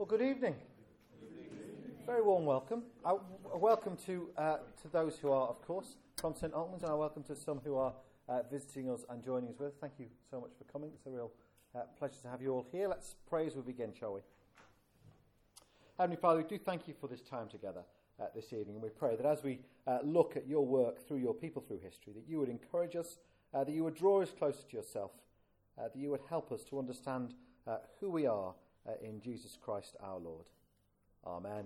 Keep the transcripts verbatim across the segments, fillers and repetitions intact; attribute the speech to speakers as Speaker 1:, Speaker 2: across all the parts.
Speaker 1: Well, good evening. Very warm welcome. Uh, welcome to uh, to those who are, of course, from St Altman's, and I welcome to some who are uh, visiting us and joining us with us. Thank you so much for coming. It's a real uh, pleasure to have you all here. Let's pray as we begin, shall we? Heavenly Father, we do thank you for this time together uh, this evening, and we pray that as we uh, look at your work through your people through history, that you would encourage us, uh, that you would draw us closer to yourself, uh, that you would help us to understand uh, who we are uh, in Jesus Christ our Lord. Amen. Amen.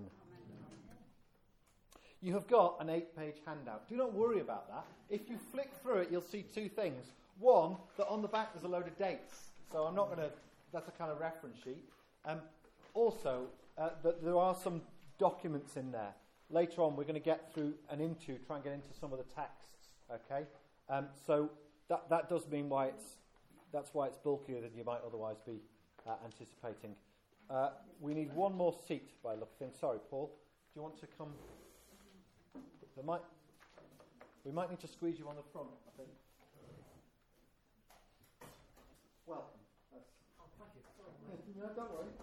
Speaker 1: You have got an eight-page handout. Do not worry about that. If you flick through it, you'll see two things. One, that on the back there's a load of dates. So I'm not going to, that's a kind of reference sheet. Um, also, uh, that there are some documents in there. Later on, we're going to get through and into, try and get into some of the texts. Okay? Um, so that that does mean why it's, that's why it's bulkier than you might otherwise be uh, anticipating. Uh, we need one more seat by the look of things. Sorry, Paul. Do you want to come? There might, we might need to squeeze you on the front, I think. Welcome. That's, oh, thank you. No, don't worry.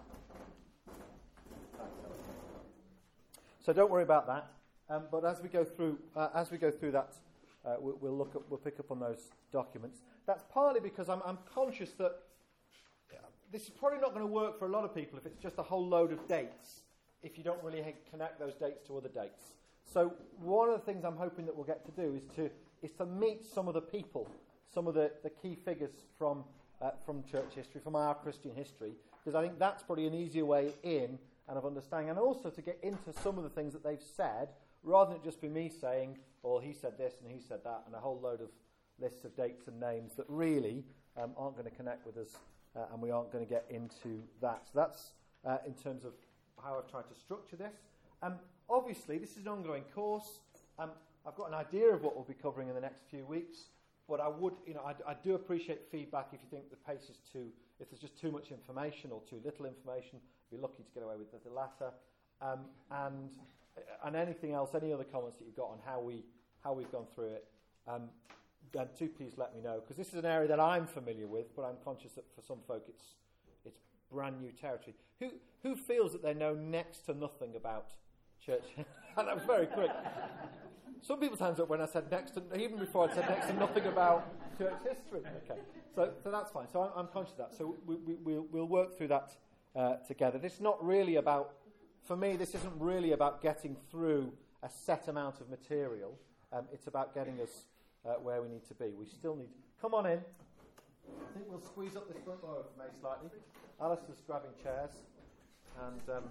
Speaker 1: So don't worry about that. Um, but as we go through, uh, as we go through that, uh, we'll, we'll look at, we'll pick up on those documents. That's partly because I'm, I'm conscious that this is probably not going to work for a lot of people if it's just a whole load of dates, if you don't really connect those dates to other dates. So one of the things I'm hoping that we'll get to do is to is to meet some of the people, some of the, the key figures from uh, from church history, from our Christian history, because I think that's probably an easier way in and of understanding, and also to get into some of the things that they've said, rather than it just be me saying, well, he said this and he said that, and a whole load of lists of dates and names that really um, aren't going to connect with us. Uh, and we aren't going to get into that. So that's uh, in terms of how I've tried to structure this. Um, obviously, this is an ongoing course. Um, I've got an idea of what we'll be covering in the next few weeks, but I would, you know, I, I do appreciate feedback if you think the pace is too, if there's just too much information or too little information. I'd be lucky to get away with the latter. Um, and and anything else, any other comments that you've got on how we how we've gone through it. Um, And do please let me know, because this is an area that I'm familiar with, but I'm conscious that for some folk it's it's brand new territory. Who who feels that they know next to nothing about church? And that was very quick. Some people's hands up when I said next to, even before I said next to nothing about church history. Okay, so so that's fine. So I'm, I'm conscious of that. So we, we, we'll we'll work through that uh, together. This is not really about, for me, this isn't really about getting through a set amount of material. Um, it's about getting us Uh, where we need to be. We still need... Come on in. I think we'll squeeze up this front row for me slightly. Alistair's grabbing chairs. And... Um,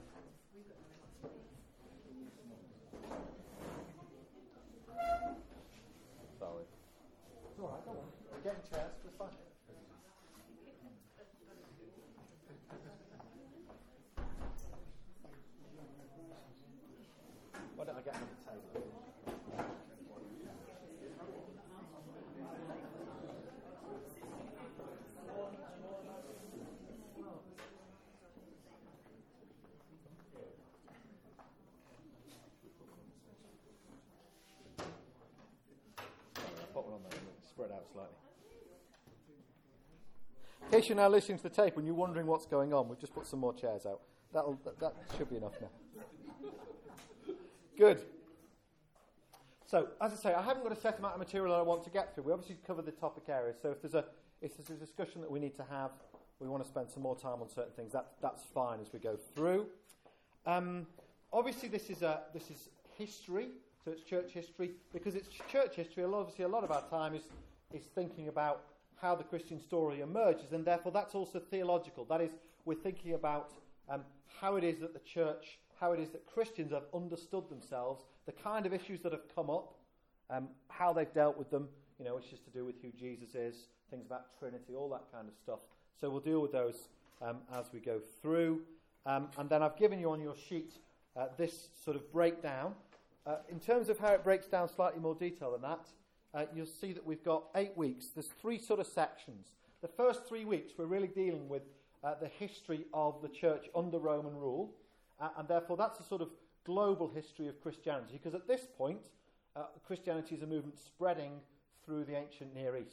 Speaker 1: sorry. It's all right, don't worry. We're getting chairs. It's fine. Why don't I get another table? Spread out slightly. In case you're now listening to the tape and you're wondering what's going on, we've just put some more chairs out. That'll, that, that should be enough now. Good. So, as I say, I haven't got a set amount of material that I want to get through. We obviously covered the topic areas, so if there's a if there's a discussion that we need to have, we want to spend some more time on certain things, that, that's fine as we go through. Um, obviously, this is a this is history. So it's church history. Because it's church history, obviously a lot of our time is, is thinking about how the Christian story emerges, and therefore that's also theological. That is, we're thinking about um, how it is that the church, how it is that Christians have understood themselves, the kind of issues that have come up, um, how they've dealt with them, you know, which is to do with who Jesus is, things about Trinity, all that kind of stuff. So we'll deal with those um, as we go through. Um, and then I've given you on your sheet uh, this sort of breakdown. Uh, in terms of how it breaks down slightly more detail than that, uh, you'll see that we've got eight weeks. There's three sort of sections. The first three weeks we're really dealing with uh, the history of the church under Roman rule, uh, and therefore that's a sort of global history of Christianity, because at this point uh, Christianity is a movement spreading through the ancient Near East.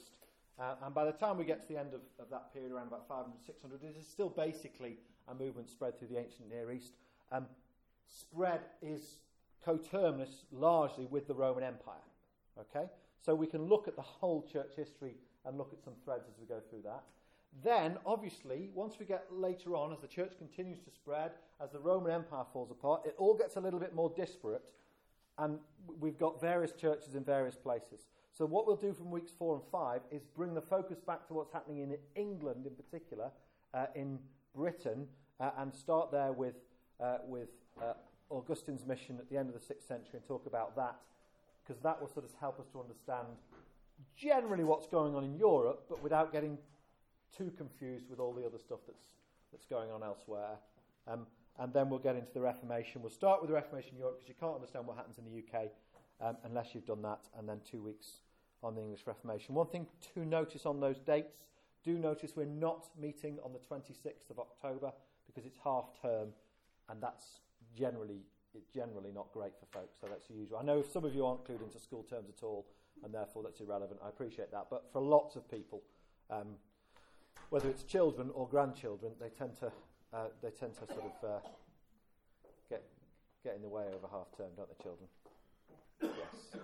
Speaker 1: Uh, and by the time we get to the end of, of that period, around about five hundred, six hundred, it is still basically a movement spread through the ancient Near East. Um, spread is coterminous largely with the Roman Empire. Okay? So we can look at the whole church history and look at some threads as we go through that. Then, obviously, once we get later on, as the church continues to spread, as the Roman Empire falls apart, it all gets a little bit more disparate, and we've got various churches in various places. So what we'll do from weeks four and five is bring the focus back to what's happening in England in particular, uh, in Britain, uh, and start there with, uh, with uh, Augustine's mission at the end of the sixth century and talk about that, because that will sort of help us to understand generally what's going on in Europe, but without getting too confused with all the other stuff that's that's going on elsewhere. Um, and then we'll get into the Reformation. We'll start with the Reformation in Europe, because you can't understand what happens in the U K um, unless you've done that, and then two weeks on the English Reformation. One thing to notice on those dates, do notice we're not meeting on the twenty-sixth of October, because it's half term, and that's generally it's generally not great for folks, so that's the usual. I know some of you aren't included into school terms at all, and therefore that's irrelevant. I appreciate that. But for lots of people, um, whether it's children or grandchildren, they tend to uh, they tend to sort of uh, get get in the way over half term, don't they, children? Yes.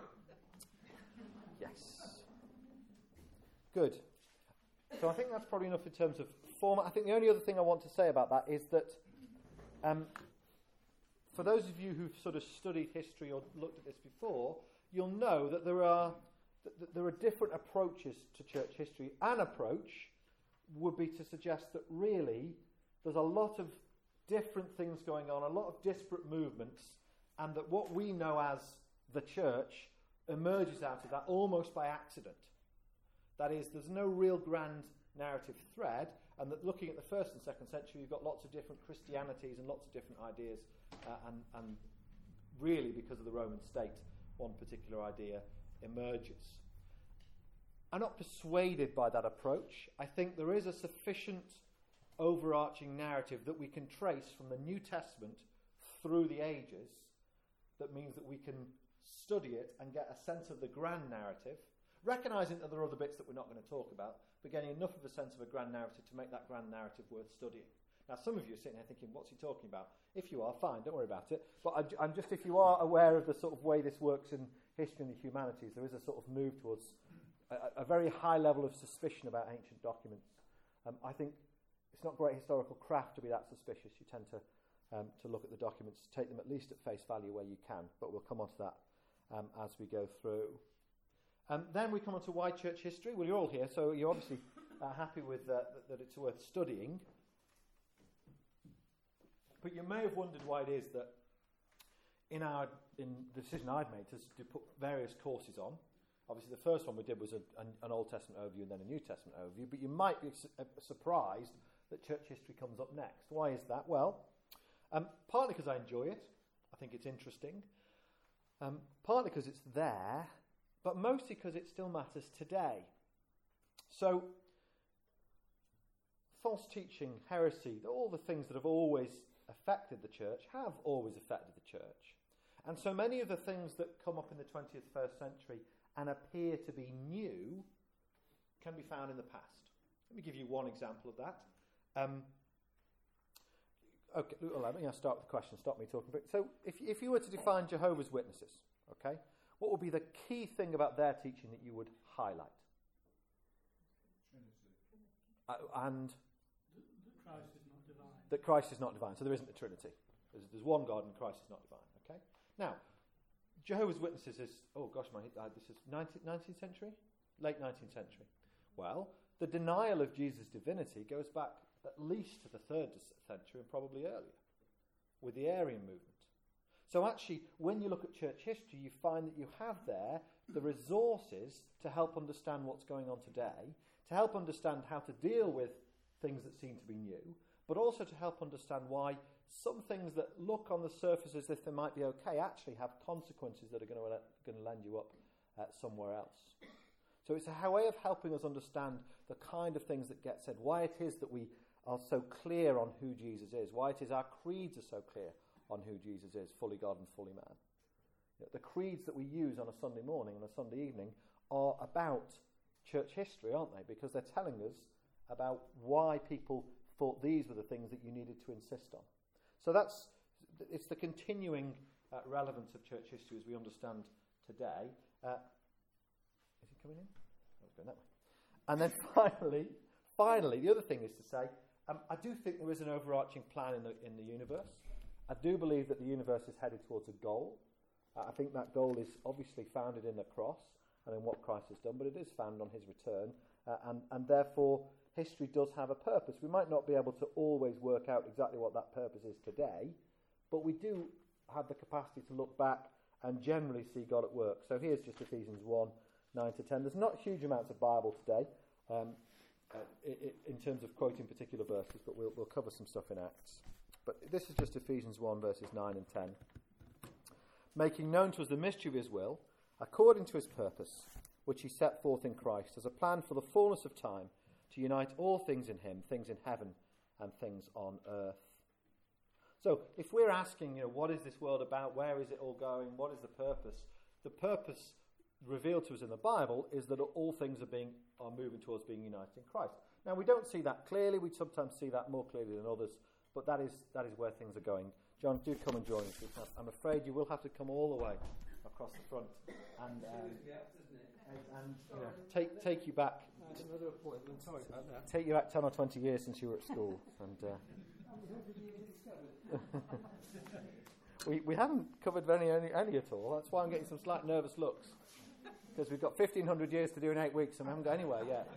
Speaker 1: Yes. Good. So I think that's probably enough in terms of format. I think the only other thing I want to say about that is that um, for those of you who've sort of studied history or looked at this before, you'll know that there are that, that there are different approaches to church history. An approach would be to suggest that really there's a lot of different things going on, a lot of disparate movements, and that what we know as the church emerges out of that almost by accident. That is, there's no real grand narrative thread, and that looking at the first and second century, you've got lots of different Christianities and lots of different ideas, uh, and, and really because of the Roman state, one particular idea emerges. I'm not persuaded by that approach. I think there is a sufficient overarching narrative that we can trace from the New Testament through the ages that means that we can study it and get a sense of the grand narrative, recognising that there are other bits that we're not going to talk about, but getting enough of a sense of a grand narrative to make that grand narrative worth studying. Now, some of you are sitting there thinking, what's he talking about? If you are, fine, don't worry about it. But I'm, I'm just, if you are aware of the sort of way this works in history and the humanities, there is a sort of move towards a, a very high level of suspicion about ancient documents. Um, I think it's not great historical craft to be that suspicious. You tend to um, to look at the documents, take them at least at face value where you can, but we'll come on to that um, as we go through. Um, then we come on to why church history. Well, you're all here, so you're obviously uh, happy with uh, that, that it's worth studying. But you may have wondered why it is that in our in the decision I've made to, to put various courses on, obviously the first one we did was a, an, an Old Testament overview and then a New Testament overview, but you might be su- uh, surprised that church history comes up next. Why is that? Well, um, partly because I enjoy it. I think it's interesting. Um, partly because it's there, but mostly because it still matters today. So, false teaching, heresy, all the things that have always affected the church have always affected the church. And so many of the things that come up in the twentieth, first century and appear to be new can be found in the past. Let me give you one example of that. Um, okay, well, let me start with the question. Stop me talking. But so, if if you were to define Jehovah's Witnesses, okay, what would be the key thing about their teaching that you would highlight? Trinity. Uh, and
Speaker 2: that Christ is not divine.
Speaker 1: That Christ is not divine. So there isn't a Trinity. There's, there's one God and Christ is not divine. Okay. Now, Jehovah's Witnesses is, oh gosh, my, uh, this is nineteenth, nineteenth century? Late nineteenth century. Well, the denial of Jesus' divinity goes back at least to the third century and probably earlier, with the Arian movement. So actually, when you look at church history, you find that you have there the resources to help understand what's going on today, to help understand how to deal with things that seem to be new, but also to help understand why some things that look on the surface as if they might be okay actually have consequences that are going to, uh, going to land you up uh, somewhere else. So it's a way of helping us understand the kind of things that get said, why it is that we are so clear on who Jesus is, why it is our creeds are so clear on who Jesus is, fully God and fully man. You know, the creeds that we use on a Sunday morning and a Sunday evening are about church history, aren't they? Because they're telling us about why people thought these were the things that you needed to insist on. So that's it's the continuing uh, relevance of church history as we understand today. Uh, is it coming in? Oh, it's going that way. And then finally, finally, the other thing is to say, um, I do think there is an overarching plan in the in the universe. I do believe that the universe is headed towards a goal. Uh, I think that goal is obviously founded in the cross and in what Christ has done, but it is found on his return, uh, and, and therefore history does have a purpose. We might not be able to always work out exactly what that purpose is today, but we do have the capacity to look back and generally see God at work. So here's just Ephesians one, nine to ten. There's not huge amounts of Bible today um, uh, it, it, in terms of quoting particular verses, but we'll, we'll cover some stuff in Acts. But this is just Ephesians one, verses nine and ten. Making known to us the mystery of his will, according to his purpose, which he set forth in Christ, as a plan for the fullness of time, to unite all things in him, things in heaven and things on earth. So, if we're asking, you know, what is this world about? Where is it all going? What is the purpose? The purpose revealed to us in the Bible is that all things are being are moving towards being united in Christ. Now, we don't see that clearly. We sometimes see that more clearly than others, but that is that is where things are going. John, do come and join us. I'm afraid you will have to come all the way across the front and um, and, and you know, take take you back.
Speaker 3: Another appointment. Sorry about that.
Speaker 1: Take you back ten or twenty years since you were at school, and uh, we we haven't covered any, any any at all. That's why I'm getting some slight nervous looks, because we've got fifteen hundred years to do in eight weeks, and we haven't got anywhere yet.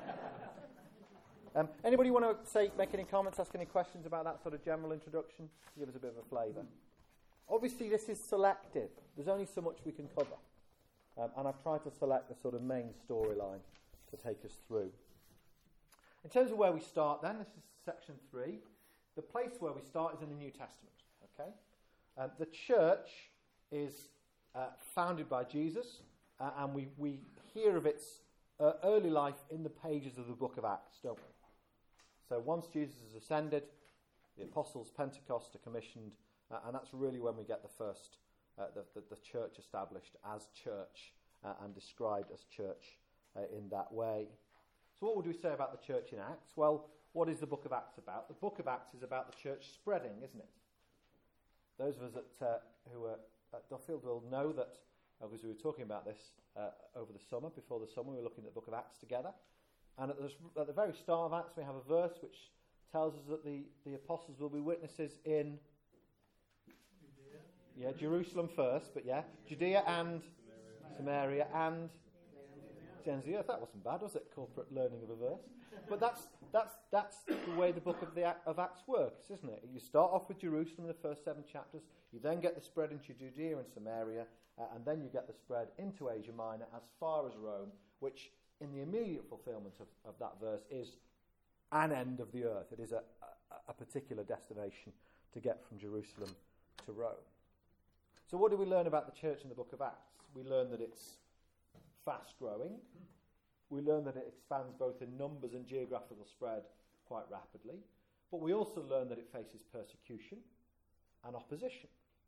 Speaker 1: Um, anybody want to say, make any comments, ask any questions about that sort of general introduction? Give us a bit of a flavour. Obviously, this is selective. There's only so much we can cover. Um, and I've tried to select the sort of main storyline to take us through. In terms of where we start then, this is section three. The place where we start is in the New Testament. Okay, um, the church is uh, founded by Jesus, uh, and we, we hear of its uh, early life in the pages of the book of Acts, don't we? So once Jesus has ascended, the apostles, Pentecost are commissioned, uh, and that's really when we get the first, uh, the, the, the church established as church uh, and described as church uh, in that way. So what would we say about the church in Acts? Well, what is the book of Acts about? The book of Acts is about the church spreading, isn't it? Those of us at, uh, who are at Duffield will know that, uh, because we were talking about this uh, over the summer, before the summer, we were looking at the book of Acts together. And at the, at the very start of Acts, we have a verse which tells us that the, the apostles will be witnesses in Judea. Yeah, Jerusalem first, but yeah, Judea and Samaria, Samaria and Genzia. That wasn't bad, was it? Corporate learning of a verse. But that's that's that's the way the book of the of Acts works, isn't it? You start off with Jerusalem in the first seven chapters. You then get the spread into Judea and Samaria, uh, and then you get the spread into Asia Minor as far as Rome, which in the immediate fulfillment of, of that verse is an end of the earth. It is a, a, a particular destination to get from Jerusalem to Rome. So what do we learn about the church in the book of Acts? We learn that it's fast growing. We learn that it expands both in numbers and geographical spread quite rapidly. But we also learn that it faces persecution and opposition.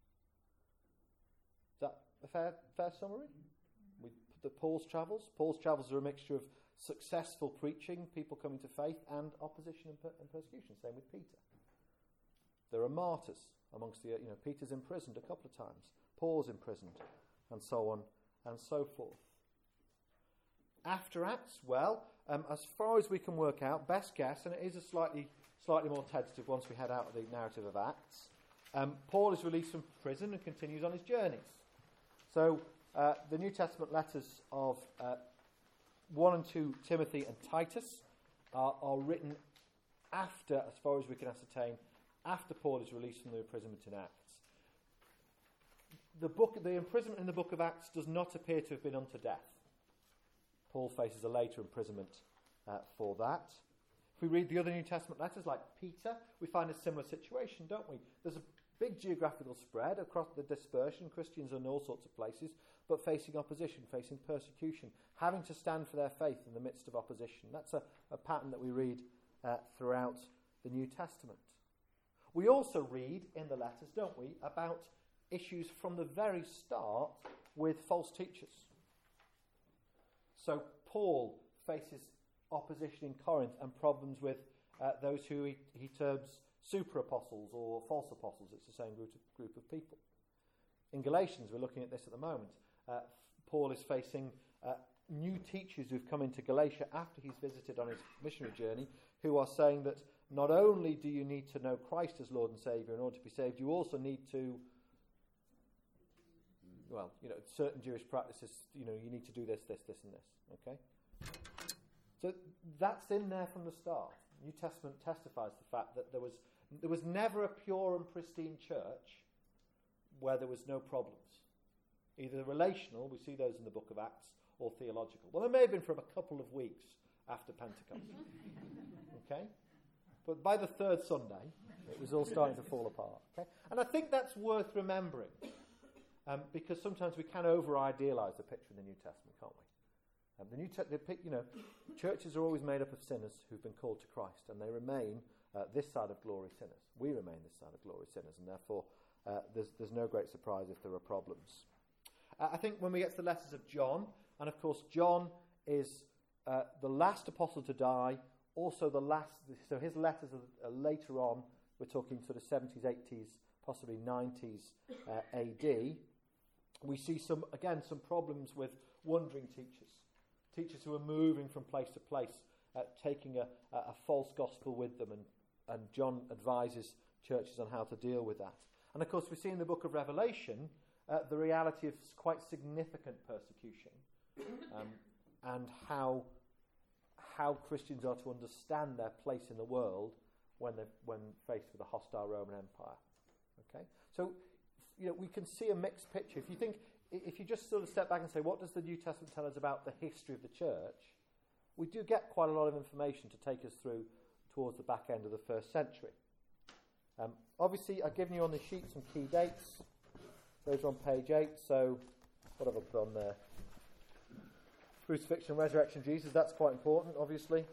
Speaker 1: Is that a fair, fair summary? We The Paul's travels. Paul's travels are a mixture of successful preaching, people coming to faith, and opposition and, per- and persecution. Same with Peter. There are martyrs amongst the, you know, Peter's imprisoned a couple of times. Paul's imprisoned, and so on and so forth. After Acts, well, um, as far as we can work out, best guess, and it is a slightly slightly more tentative once we head out of the narrative of Acts, um, Paul is released from prison and continues on his journeys. So Uh, the New Testament letters of uh, one and two Timothy and Titus are, are written after, as far as we can ascertain, after Paul is released from the imprisonment in Acts. The book, the imprisonment in the book of Acts does not appear to have been unto death. Paul faces a later imprisonment uh, for that. If we read the other New Testament letters, like Peter, we find a similar situation, don't we? There's a big geographical spread across the dispersion, Christians are in all sorts of places, but facing opposition, facing persecution, having to stand for their faith in the midst of opposition. That's a, a pattern that we read uh, throughout the New Testament. We also read in the letters, don't we, about issues from the very start with false teachers. So Paul faces opposition in Corinth and problems with uh, those who he, he terms super apostles or false apostles. It's the same group of, group of people. In Galatians, we're looking at this at the moment. Uh, Paul is facing uh, new teachers who've come into Galatia after he's visited on his missionary journey, who are saying that not only do you need to know Christ as Lord and Saviour in order to be saved, you also need to, well, you know, certain Jewish practices, you know, you need to do this, this, this and this, okay? So that's in there from the start. New Testament testifies to the fact that there was there was never a pure and pristine church where there was no problems. Either relational, we see those in the book of Acts, or theological. Well, there may have been for a couple of weeks after Pentecost. Okay? But by the third Sunday, it was all starting to fall apart. Okay? And I think that's worth remembering, um, because sometimes we can over-idealise the picture in the New Testament, can't we? Um, the New te- the, you know, churches are always made up of sinners who've been called to Christ, and they remain uh, this side of glory sinners. We remain this side of glory sinners, and therefore uh, there's, there's no great surprise if there are problems. Uh, I think when we get to the letters of John, and of course John is uh, the last apostle to die, also the last, so his letters are, are later on, we're talking sort of seventies, eighties, possibly nineties uh, A D. We see some, again, some problems with wandering teachers. Teachers who are moving from place to place, uh, taking a, a, a false gospel with them, and, and John advises churches on how to deal with that. And of course we see in the book of Revelation uh, the reality of quite significant persecution, um, and how how Christians are to understand their place in the world when they when faced with a hostile Roman Empire. Okay, so you know we can see a mixed picture. If you think, if you just sort of step back and say, what does the New Testament tell us about the history of the church? We do get quite a lot of information to take us through towards the back end of the first century. Um, obviously, I've given you on the sheet some key dates. Those are on page eight. So, what have I put on there? Crucifixion and resurrection of Jesus. That's quite important, obviously.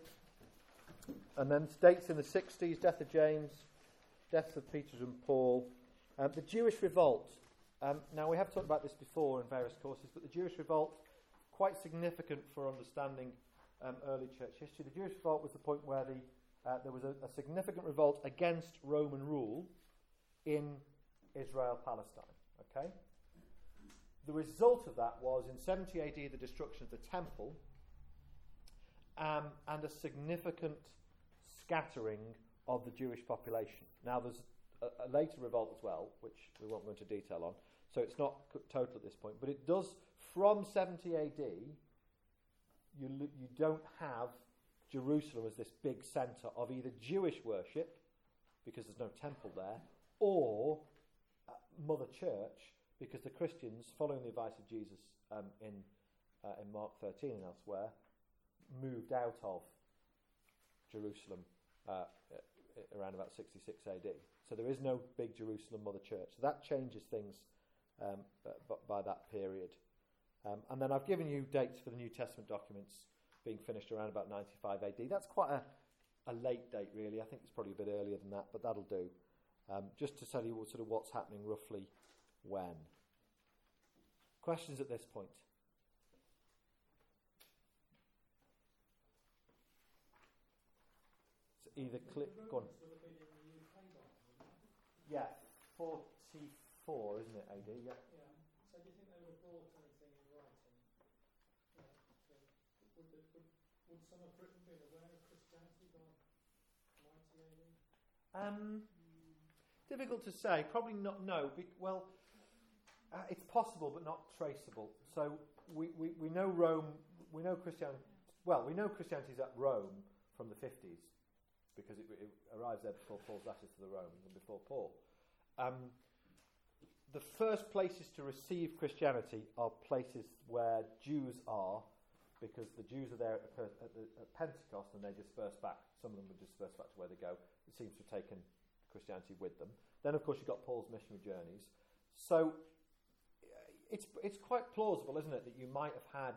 Speaker 1: And then dates in the sixties: death of James, deaths of Peter and Paul. Um, the Jewish revolt. Um, now, we have talked about this before in various courses, but the Jewish revolt, quite significant for understanding um, early church history. The Jewish revolt was the point where the, uh, there was a, a significant revolt against Roman rule in Israel, Palestine. Okay? The result of that was, in seventy A D, the destruction of the temple, um, and a significant scattering of the Jewish population. Now, there's a, a later revolt as well, which we won't go into detail on, so it's not c- total at this point, but it does, from seventy A D, you, l- you don't have Jerusalem as this big centre of either Jewish worship, because there's no temple there, or uh, Mother Church, because the Christians, following the advice of Jesus um, in uh, in Mark thirteen and elsewhere, moved out of Jerusalem uh, around about sixty-six A D. So there is no big Jerusalem Mother Church. So that changes things um, b- by that period. Um, and then I've given you dates for the New Testament documents being finished around about ninety-five A D. That's quite a, a late date, really. I think it's probably a bit earlier than that, but that'll do. Um, just to tell you what, sort of what's happening roughly when. Questions at this point? So either click. Go on. Yeah, forty-four, isn't it, A D? Yeah.
Speaker 2: Yeah. So do you think they would have brought anything in writing? Yeah. So would, the, would, would some of Britain be aware of Christianity by ninety A D?
Speaker 1: Um, difficult to say. Probably not. No. Be, well, uh, it's possible, but not traceable. So we, we, we know Rome. We know Christianity. Well, we know Christianity is at Rome from the fifties, because it, it arrives there before Paul's letters to the Romans and before Paul. Um, the first places to receive Christianity are places where Jews are, because the Jews are there at, the, at, the, at Pentecost and they disperse back. Some of them would disperse back to where they go. It seems to have taken Christianity with them. Then, of course, you've got Paul's missionary journeys. So it's it's quite plausible, isn't it, that you might have had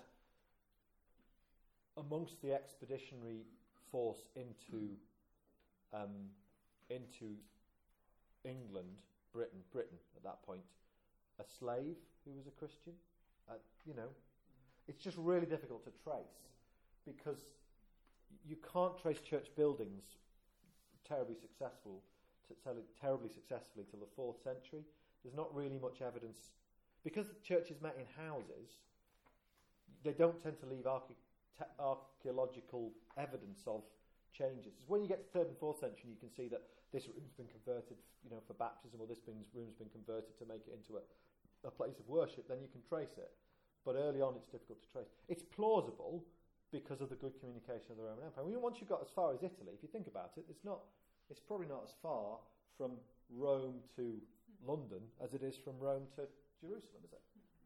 Speaker 1: amongst the expeditionary force into um, into England, Britain, Britain at that point, a slave who was a Christian. Uh, you know, it's just really difficult to trace. because you can't trace church buildings terribly successful, to, terribly successfully till the fourth century. There's not really much evidence. Because the churches met in houses, they don't tend to leave archae- te- archaeological evidence of changes. When you get to third and fourth century, you can see that this room's been converted, you know, for baptism, or this room's been converted to make it into a, a place of worship. Then you can trace it. But early on, it's difficult to trace. It's plausible because of the good communication of the Roman Empire. I mean, once you've got as far as Italy, if you think about it, it's not. It's probably not as far from Rome to London as it is from Rome to Jerusalem, is it?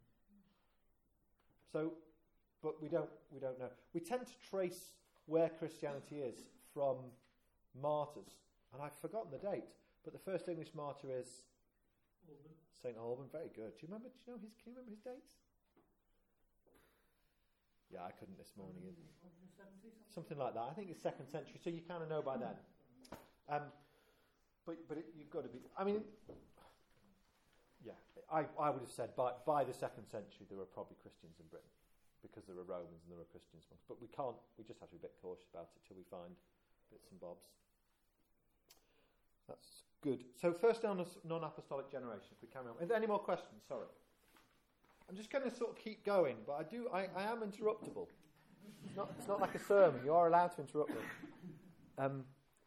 Speaker 1: So, but we don't we don't know. We tend to trace where Christianity is from martyrs, and I've forgotten the date. But the first English martyr is
Speaker 2: Alban.
Speaker 1: Saint Alban. Very good. Do you remember? Do you know his? Can you remember his dates? Yeah, I couldn't this morning. Something like that. I think it's second century, so you kind of know by then. Um, but but it, you've got to be. I mean. Yeah, I, I would have said by by the second century there were probably Christians in Britain, because there were Romans and there were Christians amongst. But we can't. We just have to be a bit cautious about it till we find bits and bobs. That's good. So first down, non-apostolic generation. If we carry on. Are there any more questions? Sorry, I'm just going to sort of keep going, but I do. I, I am interruptible. It's not. It's not like a sermon. You are allowed to interrupt me. Um.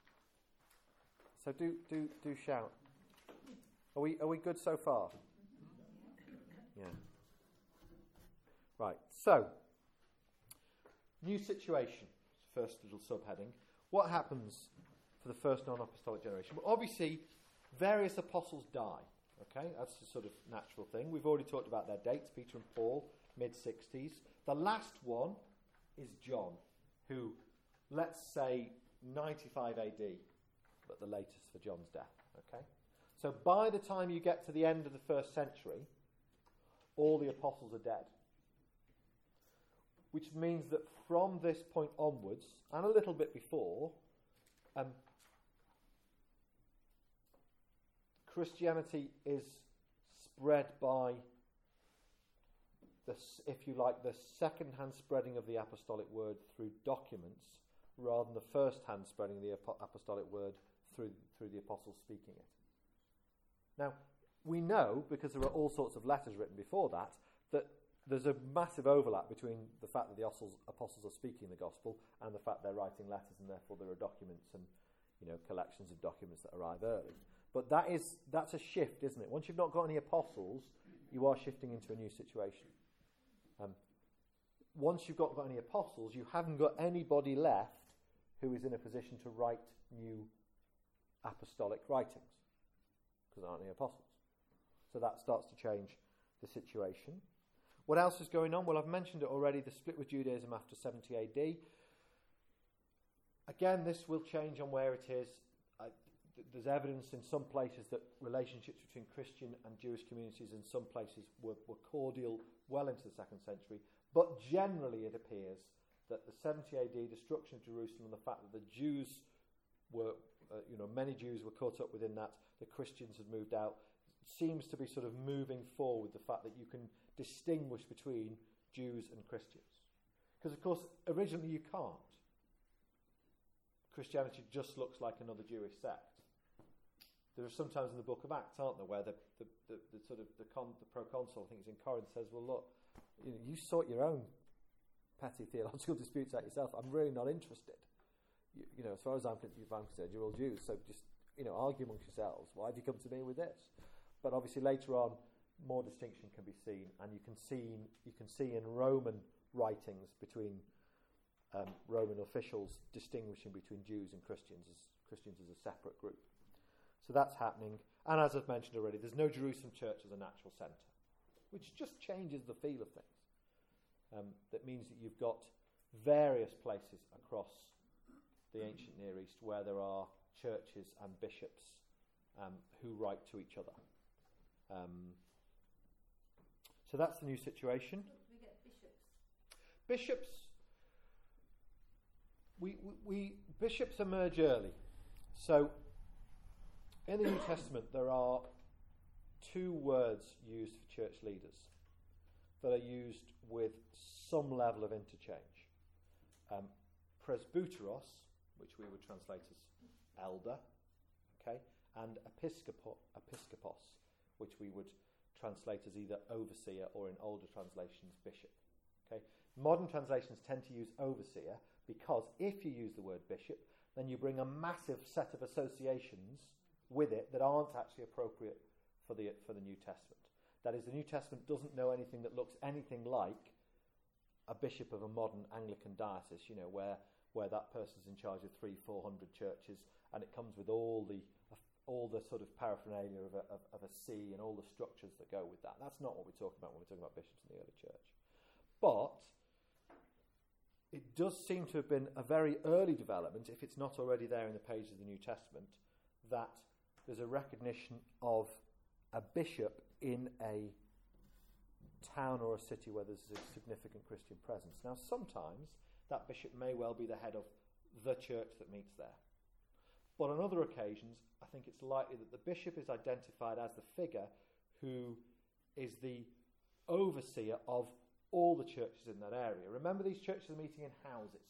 Speaker 1: So do do do shout. Are we are we good so far? Yeah. Right. So, new situation. First little subheading. What happens for the first non-apostolic generation? Well, obviously, various apostles die. Okay, that's a sort of natural thing. We've already talked about their dates. Peter and Paul, mid sixties. The last one is John, who, let's say, ninety-five A D, at the latest for John's death. Okay. So by the time you get to the end of the first century, all the apostles are dead. Which means that from this point onwards, and a little bit before, um, Christianity is spread by, the, if you like, the second-hand spreading of the apostolic word through documents, rather than the first-hand spreading of the ap- apostolic word through through the apostles speaking it. Now, we know, because there are all sorts of letters written before that, that there's a massive overlap between the fact that the apostles, apostles are speaking the gospel and the fact they're writing letters, and therefore there are documents and, you know, collections of documents that arrive early. But that is that's a shift, isn't it? Once you've not got any apostles, you are shifting into a new situation. Um, once you've got, got any apostles, you haven't got anybody left who is in a position to write new apostolic writings, because there aren't any apostles. So that starts to change the situation. What else is going on? Well, I've mentioned it already, the split with Judaism after seventy A D. Again, this will change on where it is. Uh, th- there's evidence in some places that relationships between Christian and Jewish communities in some places were, were cordial well into the second century. But generally it appears that the seventy A D destruction of Jerusalem and the fact that the Jews were, uh, you know, many Jews were caught up within that, the Christians had moved out, seems to be sort of moving forward the fact that you can distinguish between Jews and Christians. Because, of course, originally you can't. Christianity just looks like another Jewish sect. There are sometimes in the book of Acts, aren't there, where the, the, the, the sort of the, con, the proconsul, I think it's in Corinth, says, well, look, you know, you sort your own petty theological disputes out yourself. I'm really not interested. You, you know, as far as I'm concerned, you're all Jews, so just, you know, argue amongst yourselves. Why have you come to me with this? But obviously later on, more distinction can be seen, and you can see you can see in Roman writings between um, Roman officials distinguishing between Jews and Christians as Christians as a separate group. So that's happening, and as I've mentioned already, there's no Jerusalem church as a natural centre, which just changes the feel of things. Um, that means that you've got various places across the ancient Near East where there are churches and bishops um, who write to each other. Um, so that's the new situation.
Speaker 4: We get bishops.
Speaker 1: Bishops, we, we, we bishops emerge early. So in the New Testament there are two words used for church leaders that are used with some level of interchange. um, presbyteros, which we would translate as elder, okay, and episcopo, episcopos, which we would translate as either overseer or in older translations bishop. Okay, modern translations tend to use overseer because if you use the word bishop, then you bring a massive set of associations with it that aren't actually appropriate for the for the New Testament. That is, the New Testament doesn't know anything that looks anything like a bishop of a modern Anglican diocese, you know, where where that person's in charge of three, four hundred churches, and it comes with all the uh, all the sort of paraphernalia of a, of, of a see and all the structures that go with that. That's not what we're talking about when we're talking about bishops in the early church. But it does seem to have been a very early development, if it's not already there in the pages of the New Testament, that there's a recognition of a bishop in a town or a city where there's a significant Christian presence. Now, sometimes that bishop may well be the head of the church that meets there. But on other occasions, I think it's likely that the bishop is identified as the figure who is the overseer of all the churches in that area. Remember, these churches are meeting in houses,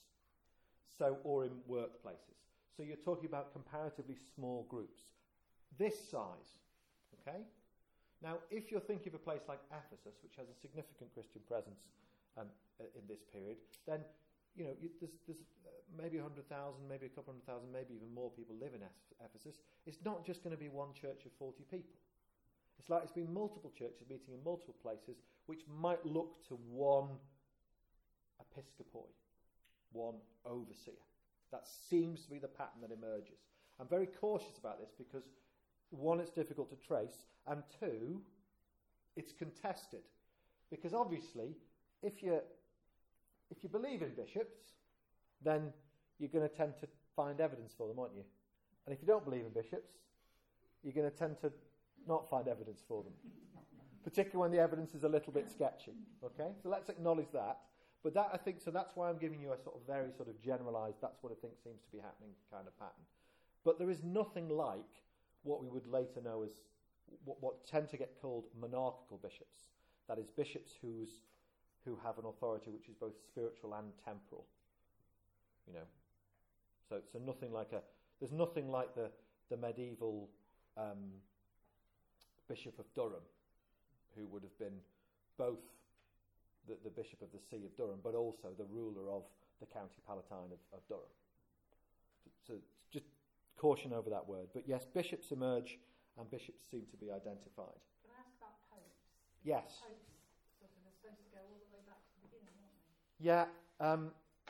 Speaker 1: so or in workplaces. So you're talking about comparatively small groups, this size. Okay? Now, if you're thinking of a place like Ephesus, which has a significant Christian presence um, in this period, then you know you, there's, there's uh, maybe one hundred thousand, maybe a couple hundred thousand, maybe even more people live in Ephesus. It's not just going to be one church of forty people. It's like it's been multiple churches meeting in multiple places, which might look to one episcopoi, one overseer. That seems to be the pattern that emerges. I'm very cautious about this because, one, it's difficult to trace, and two, it's contested. Because obviously, if you if you believe in bishops, then you're going to tend to find evidence for them, aren't you? And if you don't believe in bishops, you're going to tend to not find evidence for them, particularly when the evidence is a little bit sketchy. Okay, so let's acknowledge that. But that I think so. That's why I'm giving you a sort of very sort of generalised. That's what I think seems to be happening kind of pattern. But there is nothing like what we would later know as what, what tend to get called monarchical bishops. That is, bishops whose who have an authority which is both spiritual and temporal. You know, so so nothing like a. There's nothing like the the medieval um, Bishop of Durham, who would have been both the, the Bishop of the See of Durham, but also the ruler of the County Palatine of, of Durham. So just caution over that word. But yes, bishops emerge, and bishops seem to be identified.
Speaker 4: Can I ask about popes?
Speaker 1: Yes.
Speaker 4: Popes sort of are supposed to go all the way back to the beginning, aren't they?
Speaker 1: Yeah. Um,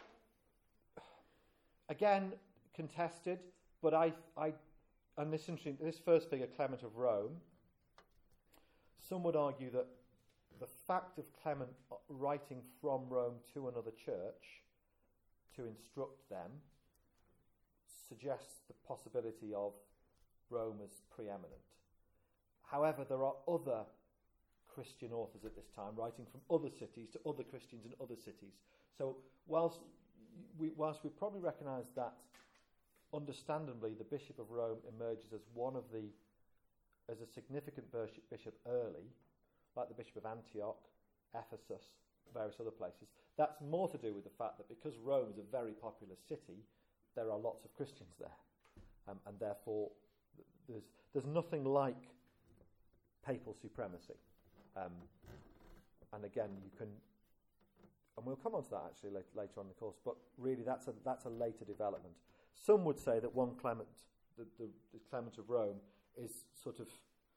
Speaker 1: again, contested, but I, I, and this interesting. This first figure, Clement of Rome. Some would argue that the fact of Clement writing from Rome to another church to instruct them suggests the possibility of Rome as preeminent. However, there are other Christian authors at this time writing from other cities to other Christians in other cities. So whilst we, whilst we probably recognise that, understandably, the Bishop of Rome emerges as one of the as a significant bishop early, like the Bishop of Antioch, Ephesus, various other places. That's more to do with the fact that because Rome is a very popular city, there are lots of Christians there, um, and therefore th- there's there's nothing like papal supremacy. Um, and again, you can, and we'll come on to that actually later, later on in the course. But really, that's a that's a later development. Some would say that one Clement, the, the, the Clement of Rome, is sort of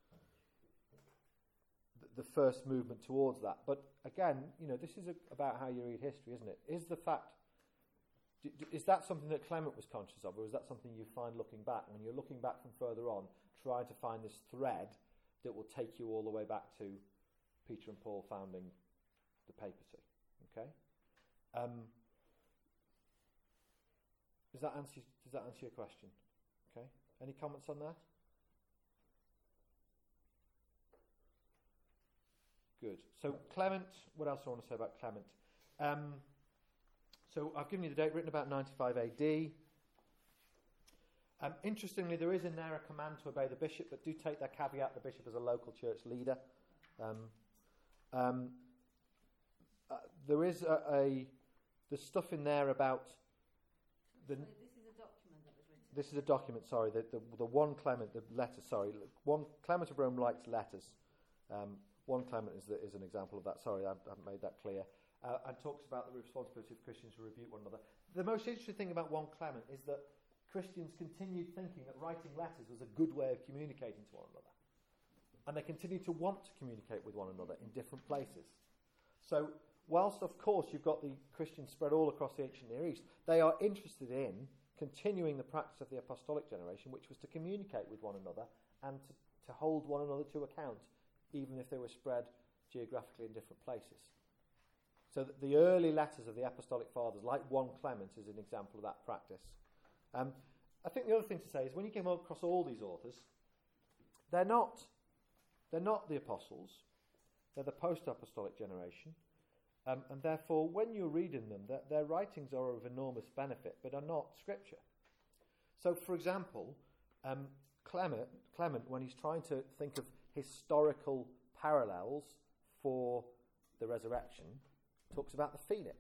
Speaker 1: the, the first movement towards that. But again, you know, this is a, about how you read history, isn't it? Is the fact d- d- is that something that Clement was conscious of, or is that something you find looking back when you're looking back from further on, trying to find this thread that will take you all the way back to Peter and Paul founding the papacy? Okay. Um, does that answer? Does that answer your question? Okay. Any comments on that? Good. So Clement, what else do I want to say about Clement? Um, so I've given you the date, written about ninety-five A D. Um, interestingly, there is in there a command to obey the bishop, but do take that caveat, the bishop is a local church leader. Um, um, uh, there is a, a there's stuff in there about the.
Speaker 4: Sorry, this is a document that was written.
Speaker 1: This is a document. Sorry, the the, the one Clement, the letter. Sorry, one Clement of Rome writes letters. Um, one Clement is the, is an example of that. Sorry, I, I haven't made that clear. Uh, and talks about the responsibility of Christians to rebuke one another. The most interesting thing about one Clement is that Christians continued thinking that writing letters was a good way of communicating to one another. And they continue to want to communicate with one another in different places. So, whilst of course you've got the Christians spread all across the ancient Near East, they are interested in continuing the practice of the apostolic generation, which was to communicate with one another and to, to hold one another to account, even if they were spread geographically in different places. So that the early letters of the apostolic fathers, like one Clement, is an example of that practice. Um, I think the other thing to say is when you come across all these authors, they're not, they're not the apostles, they're the post-apostolic generation, um, and therefore when you're reading them, their, their writings are of enormous benefit, but are not scripture. So, for example, um, Clement, Clement, when he's trying to think of historical parallels for the resurrection, talks about the phoenix.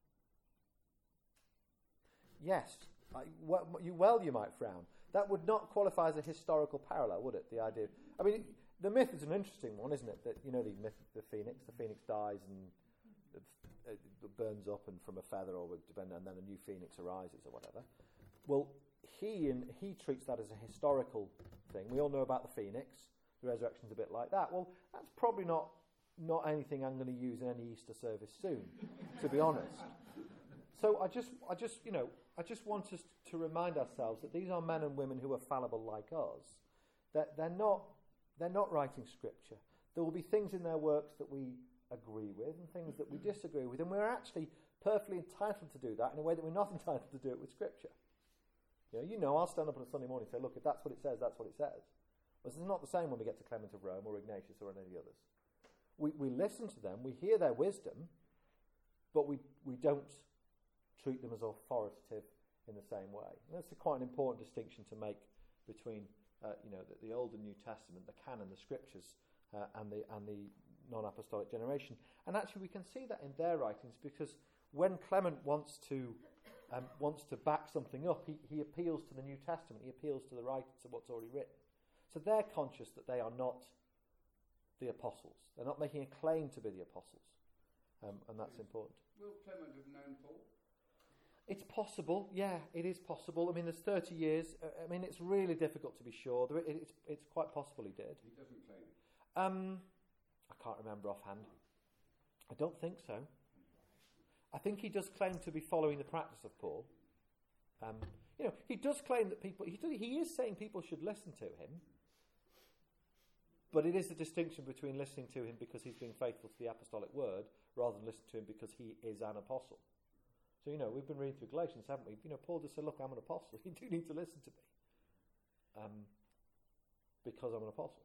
Speaker 1: Yes, I, well, you, well, you might frown. That would not qualify as a historical parallel, would it? The idea. I mean, the myth is an interesting one, isn't it? That you know the myth of the phoenix. The phoenix dies and it, it, it burns up, and from a feather, or depending, and then a new phoenix arises, or whatever. Well, he in, he treats that as a historical thing. We all know about the phoenix. The resurrection's a bit like that. Well, that's probably not. Not anything I'm going to use in any Easter service soon, to be honest. So I just, I just, you know, I just want us to remind ourselves that these are men and women who are fallible like us. That they're not, they're not writing scripture. There will be things in their works that we agree with and things that we disagree with, and we're actually perfectly entitled to do that in a way that we're not entitled to do it with scripture. You know, you know, I'll stand up on a Sunday morning and say, look, if that's what it says, that's what it says. Well, this is not the same when we get to Clement of Rome or Ignatius or any of the others. We, we listen to them, we hear their wisdom, but we, we don't treat them as authoritative in the same way. And that's a quite an important distinction to make between uh, you know, the, the Old and New Testament, the canon, the scriptures, uh, and the and the non-apostolic generation. And actually we can see that in their writings, because when Clement wants to um, wants to back something up, he, he appeals to the New Testament, he appeals to the writings of what's already written. So they're conscious that they are not the apostles. They're not making a claim to be the apostles. Um, and that's important.
Speaker 5: Will Clement have known Paul?
Speaker 1: It's possible, yeah, it is possible. I mean, there's thirty years. Uh, I mean, it's really difficult to be sure. There, it, it's, it's quite possible he did.
Speaker 5: He doesn't claim it.
Speaker 1: Um, I can't remember offhand. I don't think so. I think he does claim to be following the practice of Paul. Um, you know, he does claim that people... He, do, he is saying people should listen to him. But it is the distinction between listening to him because he's being faithful to the apostolic word rather than listening to him because he is an apostle. So, you know, we've been reading through Galatians, haven't we? You know, Paul just said, look, I'm an apostle. You do need to listen to me. Um, because I'm an apostle.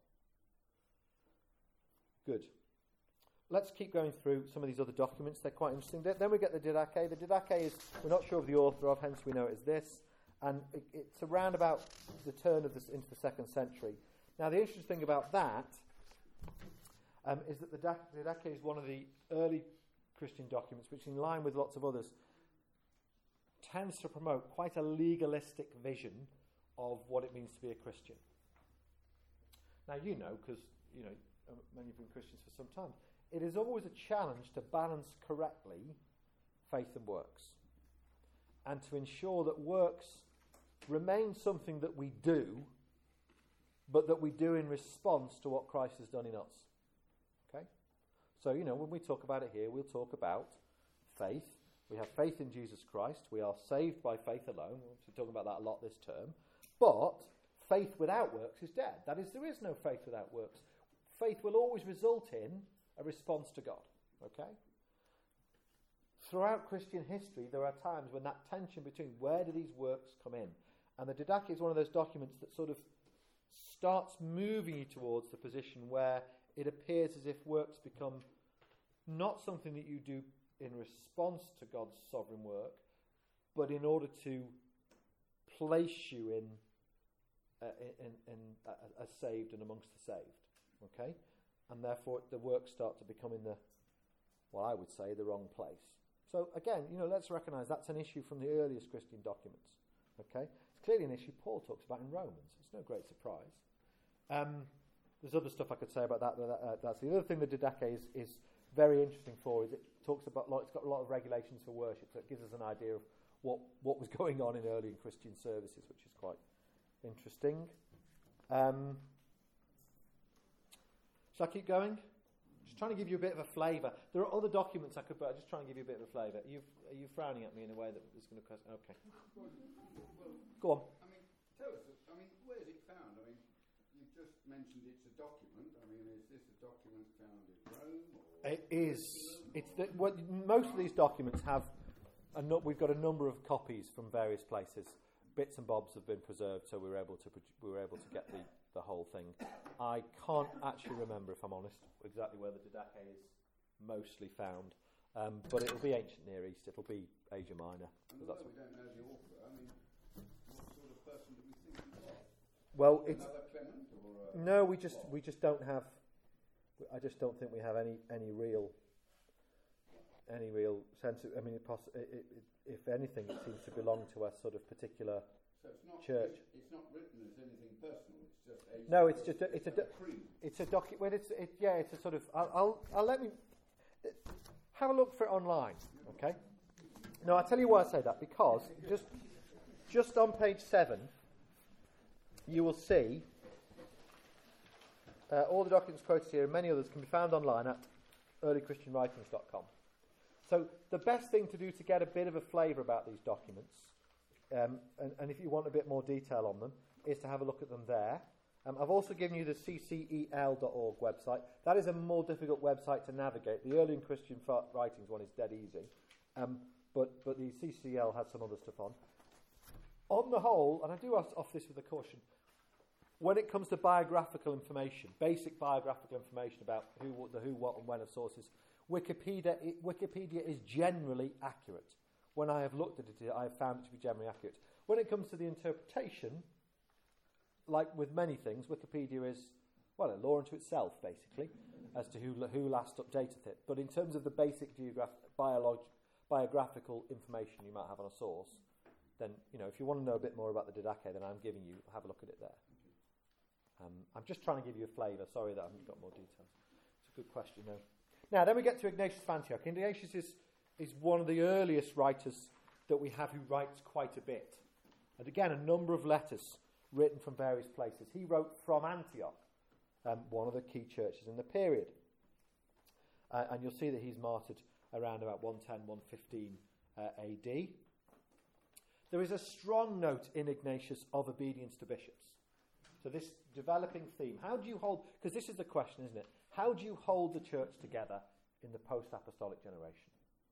Speaker 1: Good. Let's keep going through some of these other documents. They're quite interesting. Then we get the Didache. The Didache is, we're not sure of the author of, hence we know it as this. And it, it's around about the turn of this into the second century. Now, the interesting thing about that um, is that the Didache is one of the early Christian documents, which, in line with lots of others, tends to promote quite a legalistic vision of what it means to be a Christian. Now, you know, because you know many have been Christians for some time, it is always a challenge to balance correctly faith and works, and to ensure that works remain something that we do, but that we do in response to what Christ has done in us. Okay? So, you know, when we talk about it here, we'll talk about faith. We have faith in Jesus Christ. We are saved by faith alone. We're talking about that a lot this term. But faith without works is dead. That is, there is no faith without works. Faith will always result in a response to God. Okay? Throughout Christian history, there are times when that tension between where do these works come in? And the Didache is one of those documents that sort of starts moving you towards the position where it appears as if works become not something that you do in response to God's sovereign work, but in order to place you in, uh, in, in uh, as saved and amongst the saved. Okay? And therefore the works start to become in the, well, I would say, the wrong place. So again, you know, let's recognise that's an issue from the earliest Christian documents. Okay, it's clearly an issue Paul talks about in Romans. It's no great surprise. Um, there's other stuff I could say about that. But that uh, that's the other thing the Didache is, is very interesting for. Is it talks about lot, it's got a lot of regulations for worship, so it gives us an idea of what what was going on in early Christian services, which is quite interesting. Um, shall I keep going? Just trying to give you a bit of a flavour. There are other documents I could, but I'm just trying to give you a bit of a flavour. Are you, are you frowning at me in a way that is going to cause... Okay.
Speaker 5: Well, well,
Speaker 1: Go on.
Speaker 5: I mean, tell us, I mean, where is it found? I mean, you've just mentioned it's a document. I mean, is this a document found in Rome? Or
Speaker 1: It is. It's the, well, most of these documents have... A no, we've got a number of copies from various places. Bits and bobs have been preserved, so we were able to we were able to get the, the whole thing. I can't actually remember, if I'm honest, exactly where the Didache is mostly found, um, but it'll be ancient Near East. It'll be Asia Minor.
Speaker 5: And although we don't know the author, I mean, what sort of person do we think he was?
Speaker 1: Well, it's
Speaker 5: Another Clement, or uh,
Speaker 1: no, we just we just don't have. I just don't think we have any any real any real sense of. I mean, it poss- it, it, it, if anything, it seems to belong to a sort of particular.
Speaker 5: So it's not
Speaker 1: church.
Speaker 5: It's, it's not written as anything personal. It's just a.
Speaker 1: No, it's just a, it's a do-
Speaker 5: creed.
Speaker 1: it's a docu. Well, it's it, yeah, it's a sort of. I'll, I'll I'll let me uh, have a look for it online. Okay. No, I'll tell you why I say that, because just just on page seven, you will see uh, all the documents quoted here, and many others can be found online at early christian writings dot com. So the best thing to do to get a bit of a flavour about these documents, um, and, and if you want a bit more detail on them, is to have a look at them there. Um, I've also given you the c c e l dot org website. That is a more difficult website to navigate. The early Christian fa- writings one is dead easy, um, but, but the C C L has some other stuff on. On the whole, and I do ask off this with a caution, when it comes to biographical information, basic biographical information about who, the who, what, and when of sources, Wikipedia, it, Wikipedia is generally accurate. When I have looked at it, I have found it to be generally accurate. When it comes to the interpretation, like with many things, Wikipedia is, well, a law unto itself, basically, as to who who last updated it. But in terms of the basic geograph- biolog- biographical information you might have on a source, then, you know, if you want to know a bit more about the Didache than I'm giving you, have a look at it there. Um, I'm just trying to give you a flavour. Sorry that I haven't got more details. It's a good question, though. Now, then we get to Ignatius of Antioch. Ignatius is, is one of the earliest writers that we have who writes quite a bit. And again, a number of letters written from various places. He wrote from Antioch, um, one of the key churches in the period. Uh, and you'll see that he's martyred around about one ten, one fifteen uh, A D. There is a strong note in Ignatius of obedience to bishops. So this developing theme, how do you hold, because this is the question, isn't it? How do you hold the church together in the post-apostolic generation?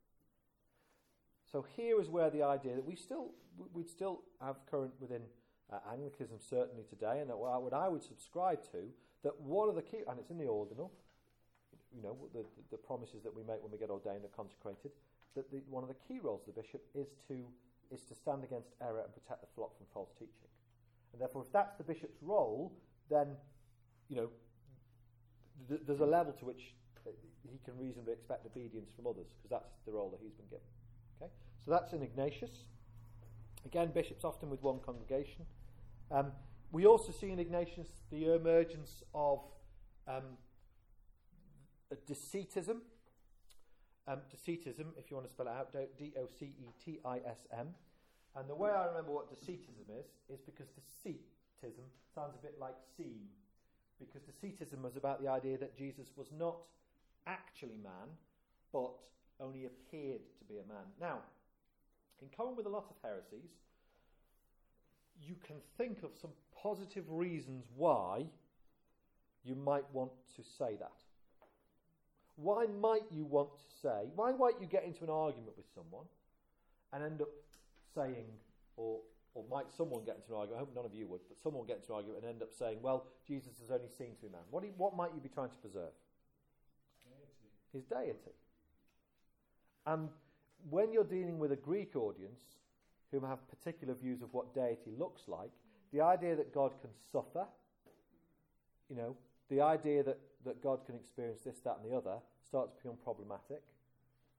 Speaker 1: So here is where the idea that we still, we'd still have current within uh, Anglicanism certainly today, and that what I would subscribe to, that one of the key, and it's in the ordinal, you know, the, the, the promises that we make when we get ordained or consecrated, that the, one of the key roles of the bishop is to is to stand against error and protect the flock from false teaching. And therefore, if that's the bishop's role, then, you know, th- there's a level to which he can reasonably expect obedience from others, because that's the role that he's been given. Okay, so that's in Ignatius. Again, bishops often with one congregation. Um, we also see in Ignatius the emergence of um, Docetism. Um, Docetism, if you want to spell it out, D O C E T I S M. And the way I remember what Docetism is, is because Docetism sounds a bit like seem. Because Docetism was about the idea that Jesus was not actually man, but only appeared to be a man. Now, in common with a lot of heresies, you can think of some positive reasons why you might want to say that. Why might you want to say, why might you get into an argument with someone and end up saying, or or might someone get into an argument, I hope none of you would, but someone get into an argument and end up saying, well, Jesus is only seen to be man. What, do you, what might you be trying to preserve?
Speaker 3: Deity.
Speaker 1: His deity. And when you're dealing with a Greek audience who have particular views of what deity looks like, the idea that God can suffer, you know, the idea that, that God can experience this, that and the other starts to become problematic.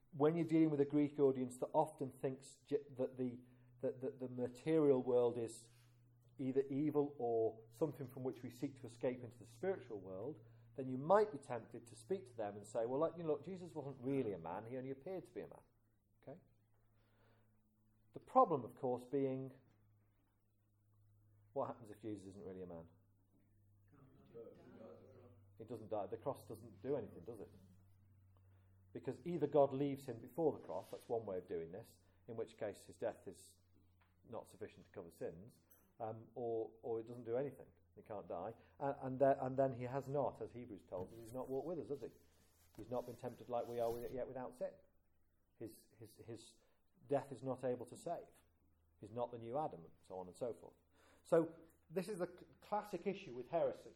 Speaker 1: when you're dealing with a Greek audience that often thinks j- that the that, that the material world is either evil or something from which we seek to escape into the spiritual world, then you might be tempted to speak to them and say, well, like, you know, look, Jesus wasn't really a man, he only appeared to be a man. Okay? The problem, of course, being, what happens if Jesus isn't really a man? He doesn't die. The cross doesn't do anything, does it? Because either God leaves him before the cross, that's one way of doing this, in which case his death is not sufficient to cover sins, um, or or it doesn't do anything. He can't die. And, and, there, and then he has not, as Hebrews tells us, he's not walked with us, has he? He's not been tempted like we are yet without sin. His, his, his death is not able to save. He's not the new Adam, and so on and so forth. So this is the c- classic issue with heresy.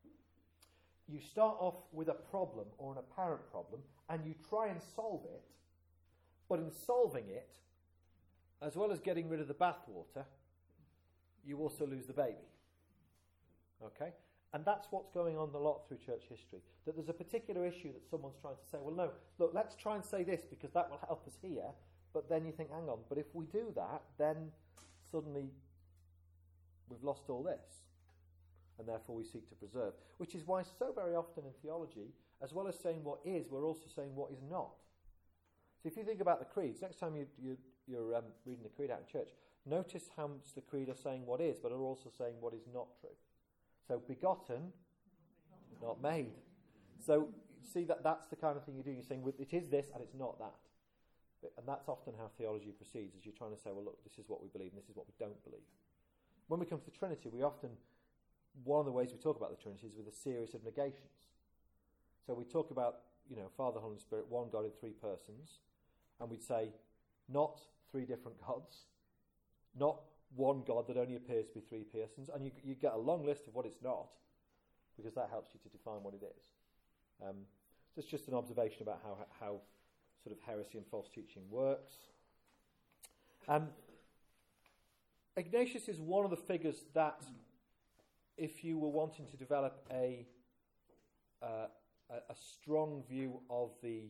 Speaker 1: You start off with a problem or an apparent problem, and you try and solve it, but in solving it, as well as getting rid of the bathwater, you also lose the baby. Okay? And that's what's going on a lot through church history. That there's a particular issue that someone's trying to say, well, no, look, let's try and say this because that will help us here. But then you think, hang on, but if we do that, then suddenly we've lost all this. And therefore we seek to preserve. Which is why so very often in theology, as well as saying what is, we're also saying what is not. So if you think about the creeds, next time you, you, you're um, reading the creed out in church, notice how much the creed are saying what is, but are also saying what is not true. So begotten, not made. So see that that's the kind of thing you're doing. You're saying it is this and it's not that. And that's often how theology proceeds, is you're trying to say, well, look, this is what we believe and this is what we don't believe. When we come to the Trinity, we often, one of the ways we talk about the Trinity is with a series of negations. So we talk about, you know, Father, Holy Spirit, one God in three persons, and we'd say, not three different gods, not one God that only appears to be three persons, and you, you get a long list of what it's not, because that helps you to define what it is. Um, so it's just an observation about how how sort of heresy and false teaching works. Um, Ignatius is one of the figures that, if you were wanting to develop a uh, a, a strong view of the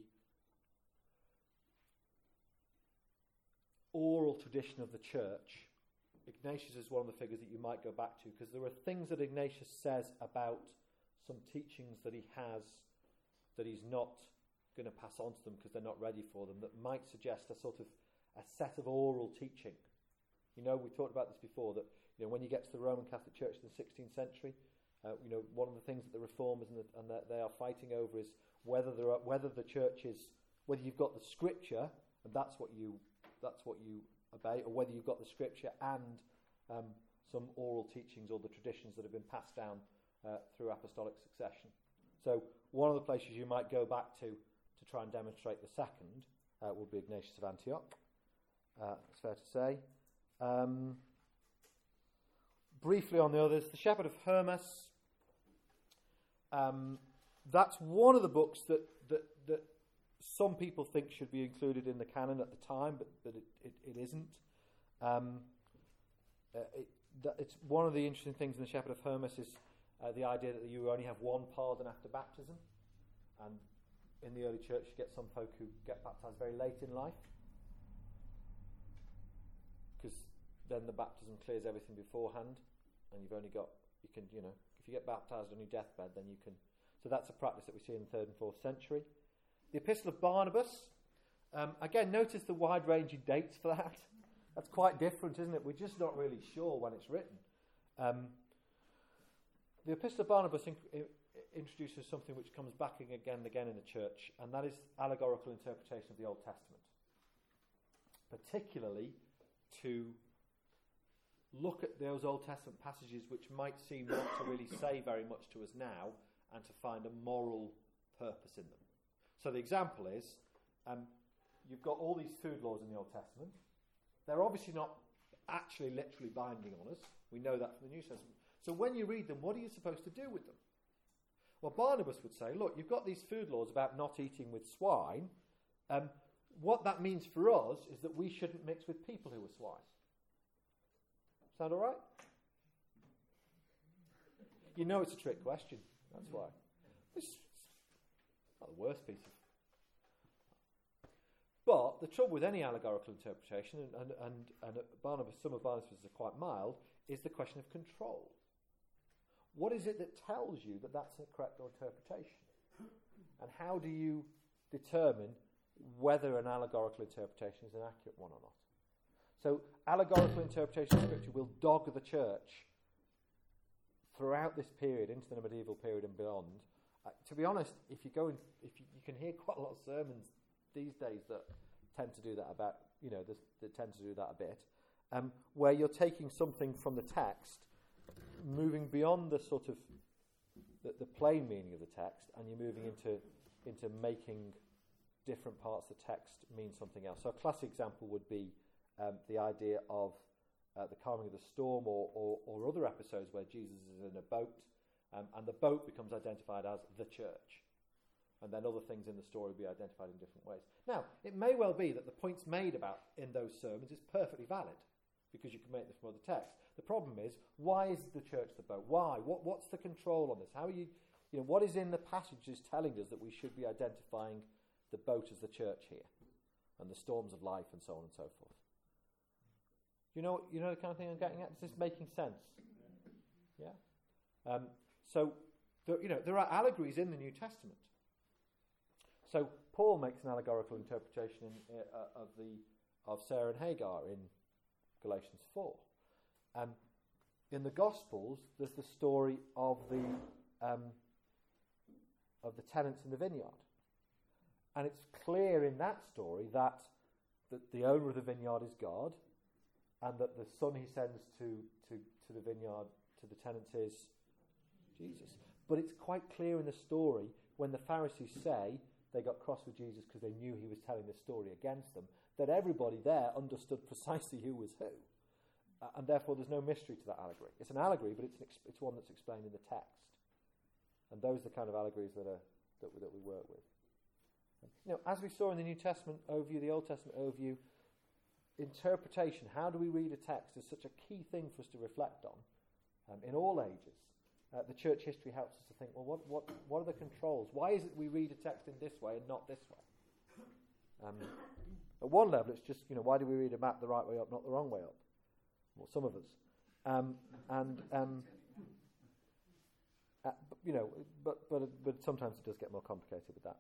Speaker 1: oral tradition of the church, Ignatius is one of the figures that you might go back to, because there are things that Ignatius says about some teachings that he has that he's not going to pass on to them because they're not ready for them, that might suggest a sort of a set of oral teaching. You know, we talked about this before, that, you know, when you get to the Roman Catholic Church in the sixteenth century, uh, you know, one of the things that the Reformers and, the, and the, they are fighting over is whether there are, whether the church is, whether you've got the Scripture and that's what you that's what you obey, or whether you've got the Scripture and um, some oral teachings or the traditions that have been passed down uh, through apostolic succession. So one of the places you might go back to to try and demonstrate the second uh, would be Ignatius of Antioch. Uh, it's fair to say. Um, briefly on the others, the Shepherd of Hermas. Um, that's one of the books that, that that some people think should be included in the canon at the time, but, but it, it, it isn't. Um, uh, it, that it's one of the interesting things in the Shepherd of Hermas is uh, the idea that you only have one pardon after baptism, and in the early church you get some folk who get baptised very late in life, because then the baptism clears everything beforehand, and you've only got, you can, you know, if you get baptised on your deathbed, then you can. So that's a practice that we see in the third and fourth century. The Epistle of Barnabas. Um, again, notice the wide-ranging dates for that. That's quite different, isn't it? We're just not really sure when it's written. Um, the Epistle of Barnabas in, in, introduces something which comes back again and again in the church, and that is allegorical interpretation of the Old Testament. Particularly to look at those Old Testament passages which might seem not to really say very much to us now, and to find a moral purpose in them. So the example is, um, you've got all these food laws in the Old Testament. They're obviously not actually literally binding on us. We know that from the New Testament. So when you read them, what are you supposed to do with them? Well, Barnabas would say, look, you've got these food laws about not eating with swine. Um, what that means for us is that we shouldn't mix with people who are swine. Sound all right? You know it's a trick question. That's why. It's not the worst piece of... But the trouble with any allegorical interpretation, and, and, and, and Barnabas, some of Barnabas are quite mild, is the question of control. What is it that tells you that that's a correct interpretation? And how do you determine whether an allegorical interpretation is an accurate one or not? So allegorical interpretation of Scripture will dog the church throughout this period, into the medieval period and beyond. Uh, to be honest, if you go and if you, you can hear quite a lot of sermons these days that tend to do that about, you know, this, that tend to do that a bit, um, where you're taking something from the text, moving beyond the sort of the, the plain meaning of the text, and you're moving into into making different parts of the text mean something else. So a classic example would be um, the idea of uh, the calming of the storm, or, or, or other episodes where Jesus is in a boat, um, and the boat becomes identified as the church. And then other things in the story will be identified in different ways. Now, it may well be that the points made about in those sermons is perfectly valid, because you can make them from other texts. The problem is, why is the church the boat? Why? What, what's the control on this? How are you, you know, what is in the passages telling us that we should be identifying the boat as the church here, and the storms of life, and so on and so forth? You know, you know the kind of thing I'm getting at. Is this making sense? Yeah. Um, so, there, you know, there are allegories in the New Testament. So Paul makes an allegorical interpretation in, uh, of the of Sarah and Hagar in Galatians four. Um, in the Gospels, there's the story of the um, of the tenants in the vineyard, and it's clear in that story that that the owner of the vineyard is God, and that the son he sends to to to the vineyard to the tenants is Jesus. But it's quite clear in the story when the Pharisees say they got cross with Jesus because they knew he was telling the story against them, that everybody there understood precisely who was who. Uh, and therefore there's no mystery to that allegory. It's an allegory, but it's an ex- it's one that's explained in the text. And those are the kind of allegories that are that we, that we work with. You know, as we saw in the New Testament overview, the Old Testament overview, interpretation, how do we read a text, is such a key thing for us to reflect on um, in all ages. Uh, the church history helps us to think, well, what, what, what are the controls? Why is it we read a text in this way and not this way? Um, at one level, it's just, you know, why do we read a map the right way up, not the wrong way up? Well, some of us. Um, and, um, uh, but, you know, but, but but sometimes it does get more complicated with that.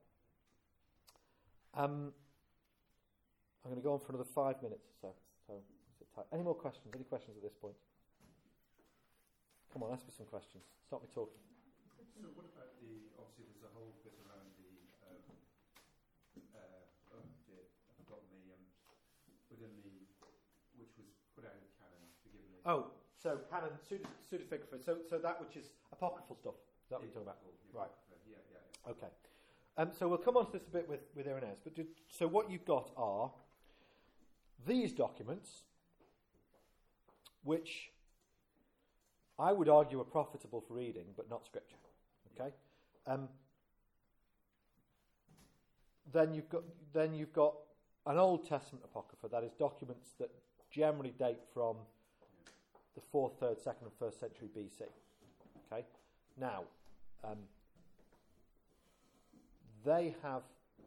Speaker 1: Um, I'm going to go on for another five minutes or so. So, sit tight. Any more questions? Any questions at this point? Come on, ask me some questions. Stop me talking.
Speaker 3: So what about the, obviously there's a whole bit around the, um, uh, oh dear, I've forgotten the, um, within the, which was put out of canon, forgive me.
Speaker 1: Oh, so canon, pseudepigrapha, so so that which is apocryphal stuff. Is that what you're talking about? Right.
Speaker 3: Yeah, yeah, yeah.
Speaker 1: Okay. Um, so we'll come on to this a bit with, with Irenaeus. But do, so what you've got are these documents, which I would argue are profitable for reading, but not Scripture. Okay. Um, then you've got then you've got an Old Testament apocrypha, that is documents that generally date from the fourth, third, second, and first century B C. Okay. Now, um, they have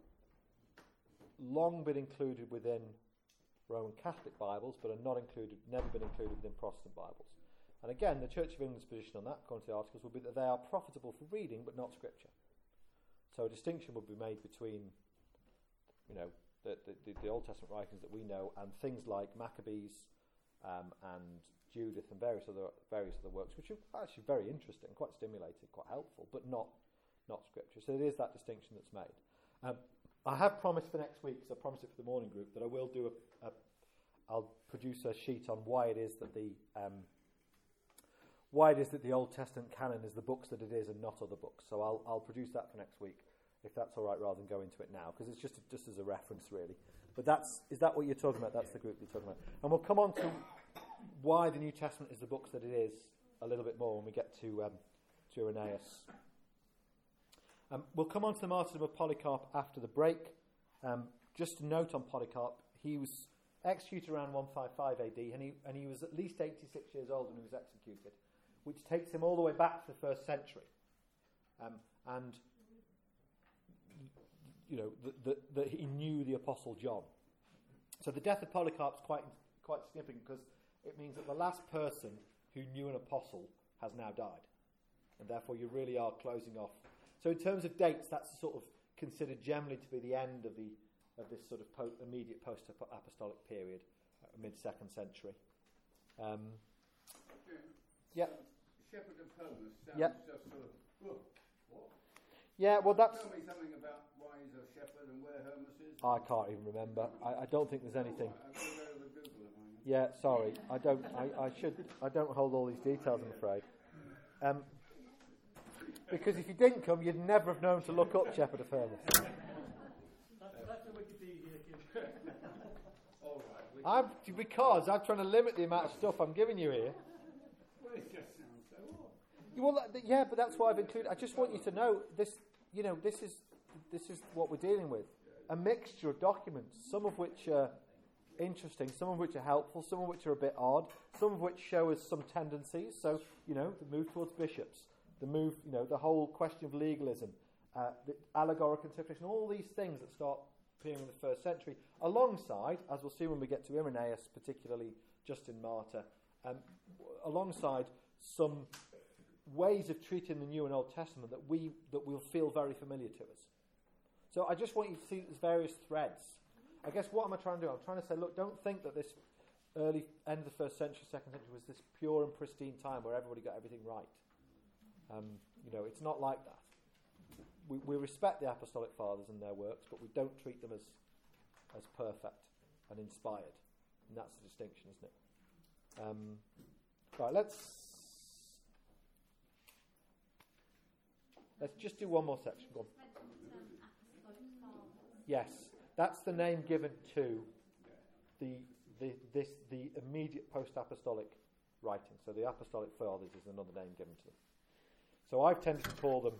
Speaker 1: long been included within Roman Catholic Bibles, but are not included, never been included within Protestant Bibles. And again, the Church of England's position on that, according to the articles, would be that they are profitable for reading, but not Scripture. So a distinction would be made between, you know, the, the, the Old Testament writings that we know and things like Maccabees um, and Judith and various other various other works, which are actually very interesting, quite stimulating, quite helpful, but not not Scripture. So it is that distinction that's made. Um, I have promised for next week, because I promised it for the morning group, that I will do a, a I'll produce a sheet on why it is that the um, why it is that the Old Testament canon is the books that it is and not other books. So I'll I'll produce that for next week, if that's all right, rather than go into it now, because it's just a, just as a reference, really. But that's is that what you're talking about? That's the group you're talking about. And we'll come on to why the New Testament is the books that it is a little bit more when we get to um, to Irenaeus. Um, we'll come on to the martyrdom of Polycarp after the break. Um, just a note on Polycarp: he was executed around one fifty-five A D, and he and he was at least eighty-six years old when he was executed, which takes him all the way back to the first century. Um, and you know, that, that, that he knew the Apostle John. So the death of Polycarp is quite, quite significant because it means that the last person who knew an apostle has now died. And therefore you really are closing off. So in terms of dates, that's sort of considered generally to be the end of the of this sort of po- immediate post-apostolic period, uh, mid-second century. Um, yeah.
Speaker 5: Shepherd of Hermas sounds
Speaker 1: Yeah.
Speaker 5: just sort of, oh, what?
Speaker 1: Yeah, well that's...
Speaker 5: Tell me something about why he's a shepherd and where Hermas is.
Speaker 1: I can't even remember. I, I don't think there's anything.
Speaker 5: Oh, right, I've got to go to the Google, have I?
Speaker 1: Yeah, sorry. I don't I, I should I don't hold all these details, I'm afraid. Um, because if you didn't come, you'd never have known to look up Shepherd of Hermas.
Speaker 2: That's, that's a Wikipedia kid.
Speaker 5: All right. we-
Speaker 1: I'm, because I'm trying to limit the amount of stuff I'm giving you here.
Speaker 5: Well, it just sounds so odd.
Speaker 1: Well, that- yeah, but that's why I've included. I just want you to know this. You know, this is this is what we're dealing with. A mixture of documents, some of which are interesting, some of which are helpful, some of which are a bit odd, some of which show us some tendencies. So, you know, the move towards bishops, the move, you know, the whole question of legalism, uh, the allegorical interpretation, all these things that start appearing in the first century, alongside, as we'll see when we get to Irenaeus, particularly Justin Martyr, um, alongside some ways of treating the New and Old Testament that we that will feel very familiar to us. So I just want you to see there's various threads. I guess what am I trying to do? I'm trying to say, look, don't think that this early end of the first century, second century was this pure and pristine time where everybody got everything right. Um, you know, it's not like that. We, we respect the Apostolic Fathers and their works, but we don't treat them as as perfect and inspired. And that's the distinction, isn't it? Um, right, let's let's just do one more section. Go on. Yes, that's the name given to the the this the immediate post-apostolic writing. So the Apostolic Fathers is another name given to them. So I've tended to call them.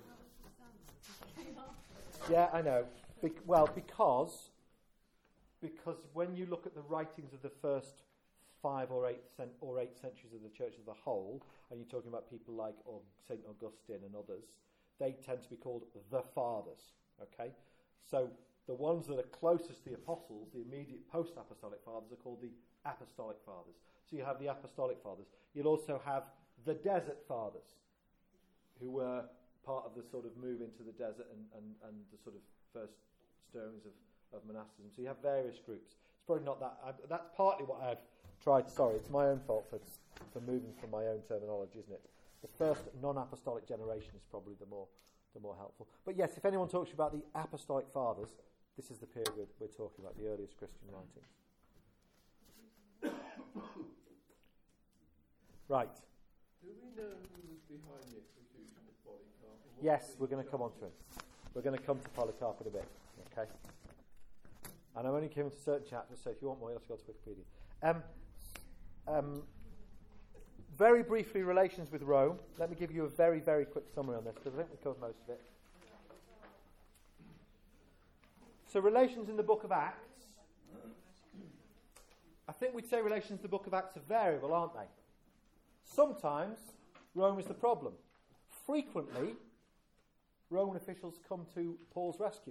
Speaker 1: Yeah, I know. Be- well, because because when you look at the writings of the first five or eight cent- or eight centuries of the Church as a whole, and you're talking about people like or Saint Augustine and others, they tend to be called the Fathers. Okay, so the ones that are closest to the Apostles, the immediate post-apostolic Fathers, are called the Apostolic Fathers. So you have the Apostolic Fathers. You'll also have the Desert Fathers, who were part of the sort of move into the desert and, and, and the sort of first stirrings of, of monasticism. So you have various groups. It's probably not that. I, that's partly what I've tried. Sorry, it's my own fault for for moving from my own terminology, isn't it? The first non-apostolic generation is probably the more the more helpful. But yes, if anyone talks about the Apostolic Fathers, this is the period we're, we're talking about, the earliest Christian writings. Right.
Speaker 6: Do we know who was behind the execution of Polycarp? and what
Speaker 1: Yes,
Speaker 6: was
Speaker 1: we're
Speaker 6: the
Speaker 1: going to come on
Speaker 6: charge?
Speaker 1: to it. We're going to come to Polycarp in a bit. Okay. And I'm only coming to certain chapters, so if you want more, you'll have to go to Wikipedia. Um, um, very briefly, relations with Rome. Let me give you a very, very quick summary on this, because I think we covered most of it. So, relations in the book of Acts. I think we'd say relations in the book of Acts are variable, aren't they? Sometimes Rome is the problem. Frequently, Roman officials come to Paul's rescue.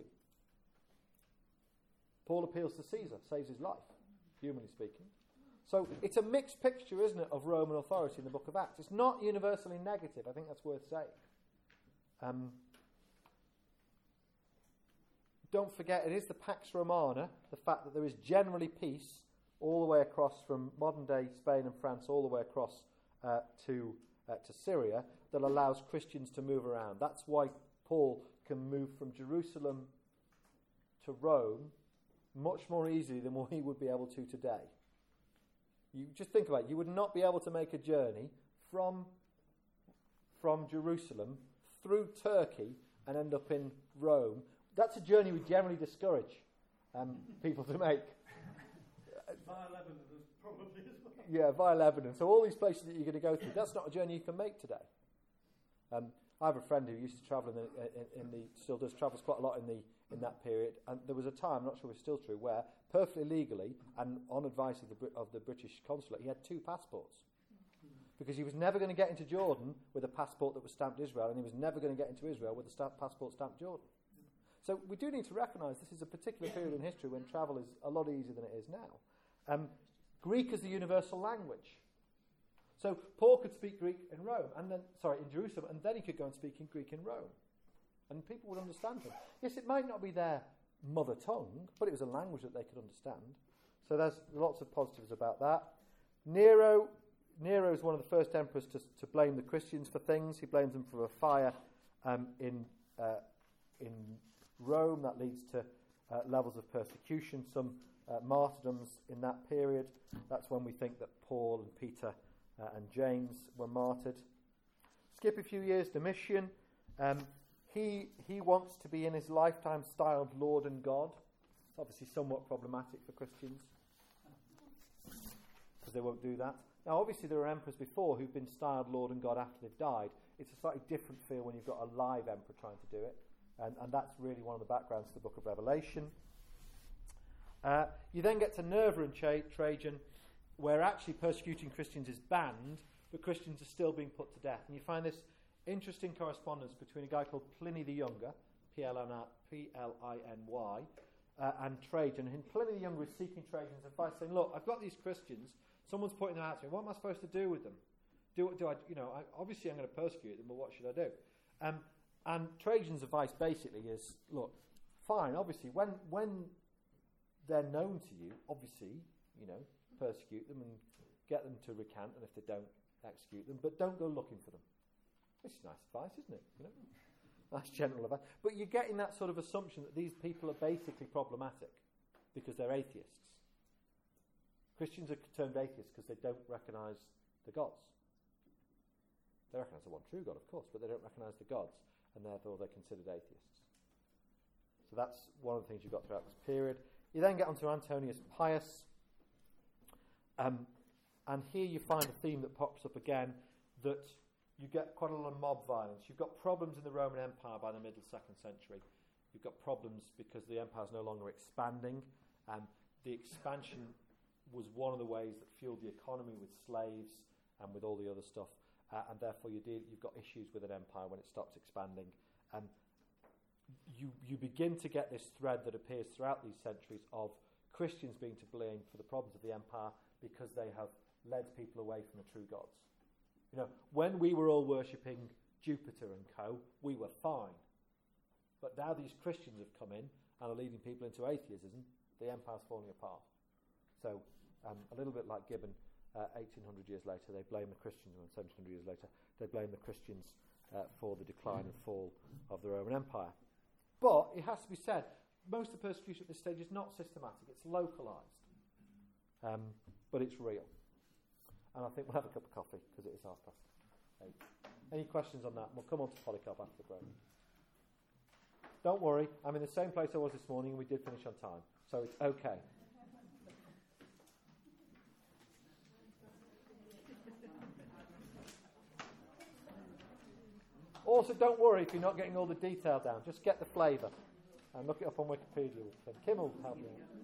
Speaker 1: Paul appeals to Caesar, saves his life, humanly speaking. So it's a mixed picture, isn't it, of Roman authority in the book of Acts. It's not universally negative. I think that's worth saying. Um, don't forget, it is the Pax Romana, the fact that there is generally peace all the way across from modern-day Spain and France all the way across uh, to uh, to Syria, that allows Christians to move around. That's why Paul can move from Jerusalem to Rome much more easily than what he would be able to today. You just think about it. You would not be able to make a journey from from Jerusalem through Turkey and end up in Rome. That's a journey we generally discourage um, people to make.
Speaker 2: Via Lebanon, probably as well.
Speaker 1: Yeah, via Lebanon. So all these places that you're going to go through, that's not a journey you can make today. Um, I have a friend who used to travel in the, in, in the still does travels quite a lot in the in that period, and there was a time, I'm not sure if it's still true, where perfectly legally and on advice of the Brit- of the British consulate, he had two passports because he was never going to get into Jordan with a passport that was stamped Israel, and he was never going to get into Israel with a stamp- passport stamped Jordan. So we do need to recognise this is a particular period in history when travel is a lot easier than it is now. Um, Greek is the universal language. So Paul could speak Greek in Rome, and then sorry, in Jerusalem, and then he could go and speak in Greek in Rome. And people would understand him. Yes, it might not be their mother tongue, but it was a language that they could understand. So there's lots of positives about that. Nero, Nero is one of the first emperors to, to blame the Christians for things. He blames them for a fire um, in uh, in Rome that leads to uh, levels of persecution, some uh, martyrdoms in that period. That's when we think that Paul and Peter uh, and James were martyred. Skip a few years, Domitian. Um, he he wants to be in his lifetime styled Lord and God. It's obviously somewhat problematic for Christians because they won't do that. Now, obviously, there are emperors before who've been styled Lord and God after they've died. It's a slightly different feel when you've got a live emperor trying to do it. And, and that's really one of the backgrounds to the book of Revelation. Uh, you then get to Nerva and Tra- Trajan, where actually persecuting Christians is banned, but Christians are still being put to death. And you find this interesting correspondence between a guy called Pliny the Younger, P L I N Y, uh, and Trajan. And Pliny the Younger is seeking Trajan's advice, saying, look, I've got these Christians, someone's pointing them out to me, what am I supposed to do with them? Do, do I, you know, I, obviously I'm going to persecute them, but what should I do? Um, And Trajan's advice basically is, look, fine, obviously, when when they're known to you, obviously, you know, persecute them and get them to recant, and if they don't, execute them, but don't go looking for them. This is nice advice, isn't it? You know? That's general advice. But you're getting that sort of assumption that these people are basically problematic because they're atheists. Christians are termed atheists because they don't recognise the gods. They recognise the one true God, of course, but they don't recognise the gods, and therefore they're considered atheists. So that's one of the things you've got throughout this period. You then get onto Antonius Pius, um, and here you find a theme that pops up again, that you get quite a lot of mob violence. You've got problems in the Roman Empire by the middle second century. You've got problems because the empire's no longer expanding. Um, the expansion was one of the ways that fueled the economy with slaves and with all the other stuff. Uh, and therefore you deal, you've got issues with an empire when it stops expanding. Um, you, you begin to get this thread that appears throughout these centuries of Christians being to blame for the problems of the empire because they have led people away from the true gods. You know, when we were all worshipping Jupiter and co, we were fine. But now these Christians have come in and are leading people into atheism, the empire's falling apart. So um, a little bit like Gibbon, Uh, eighteen hundred years later, they blame the Christians, and seventeen hundred years later, they blame the Christians uh, for the decline and fall of the Roman Empire. But it has to be said, most of the persecution at this stage is not systematic, it's localised. Um, but it's real. And I think we'll have a cup of coffee, because it is half past eight. Any questions on that? We'll come on to Polycarp after the break. Don't worry, I'm in the same place I was this morning, and we did finish on time. So it's okay. Also, don't worry if you're not getting all the detail down. Just get the flavour and look it up on Wikipedia. Kim will help you out.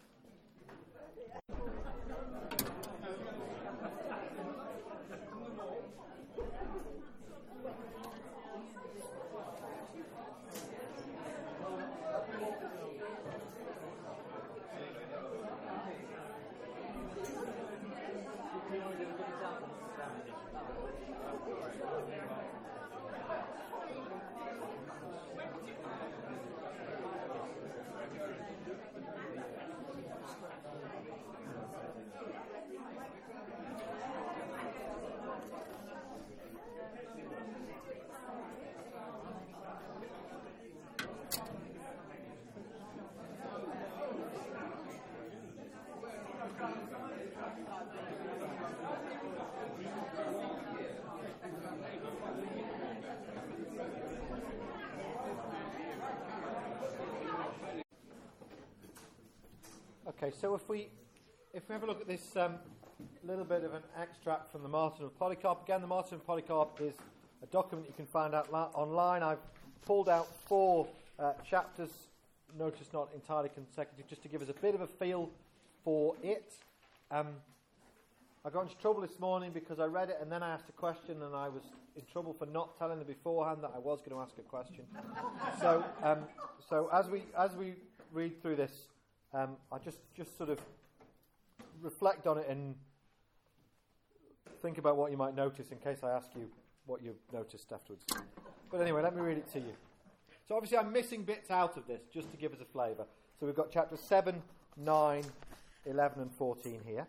Speaker 1: Okay, so if we if we have a look at this um, little bit of an extract from the Martyrdom of Polycarp. Again, the Martyrdom of Polycarp is a document you can find out la- online. I've pulled out four uh, chapters, notice not entirely consecutive, just to give us a bit of a feel for it. Um, I got into trouble this morning because I read it and then I asked a question, and I was in trouble for not telling them beforehand that I was going to ask a question. so, um, so as we as we read through this, um, I just just sort of reflect on it and think about what you might notice in case I ask you what you've noticed afterwards. But anyway, let me read it to you. So obviously I'm missing bits out of this just to give us a flavour. So we've got chapter seven, nine, eleven and fourteen here.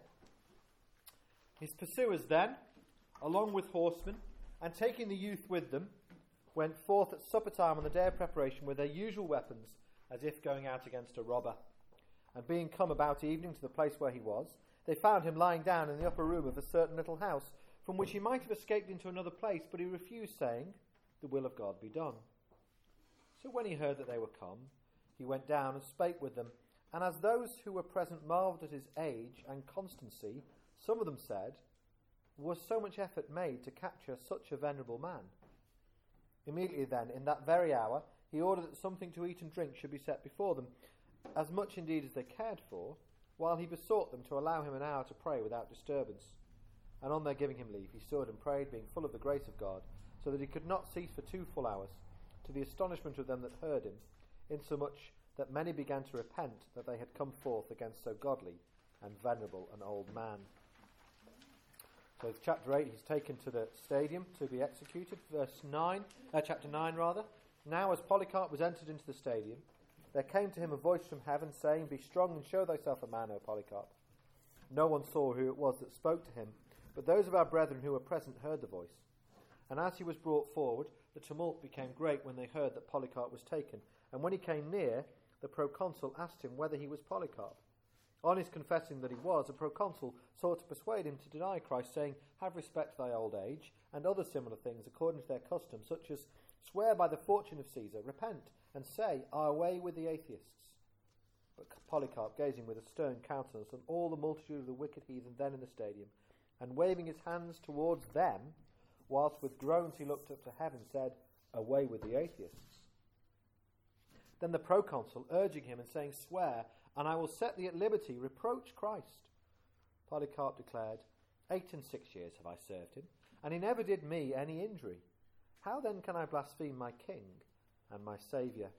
Speaker 1: His pursuers then, along with horsemen, and taking the youth with them, went forth at supper time on the day of preparation with their usual weapons, as if going out against a robber. And being come about evening to the place where he was, they found him lying down in the upper room of a certain little house, from which he might have escaped into another place, but he refused, saying, "The will of God be done." So when he heard that they were come, he went down and spake with them. And as those who were present marvelled at his age and constancy, some of them said, "Was so much effort made to capture such a venerable man?" Immediately then, in that very hour, he ordered that something to eat and drink should be set before them, as much indeed as they cared for, while he besought them to allow him an hour to pray without disturbance. And on their giving him leave, he stood and prayed, being full of the grace of God, so that he could not cease for two full hours, to the astonishment of them that heard him, insomuch that many began to repent that they had come forth against so godly and venerable an old man. So it's chapter eight, he's taken to the stadium to be executed. Verse nine, uh, chapter nine rather. Now as Polycarp was entered into the stadium, there came to him a voice from heaven, saying, "Be strong and show thyself a man, O Polycarp." No one saw who it was that spoke to him, but those of our brethren who were present heard the voice. And as he was brought forward, the tumult became great when they heard that Polycarp was taken. And when he came near, the proconsul asked him whether he was Polycarp. On his confessing that he was, the proconsul sought to persuade him to deny Christ, saying, "Have respect to thy old age," and other similar things according to their custom, such as, "Swear by the fortune of Caesar, repent, and say, away with the atheists." But Polycarp, gazing with a stern countenance on all the multitude of the wicked heathen then in the stadium, and waving his hands towards them, whilst with groans he looked up to heaven, said, "Away with the atheists." Then the proconsul, urging him and saying, "Swear, and I will set thee at liberty, reproach Christ." Polycarp declared, "Eight and six years have I served him, and he never did me any injury. How then can I blaspheme my king and my Saviour?"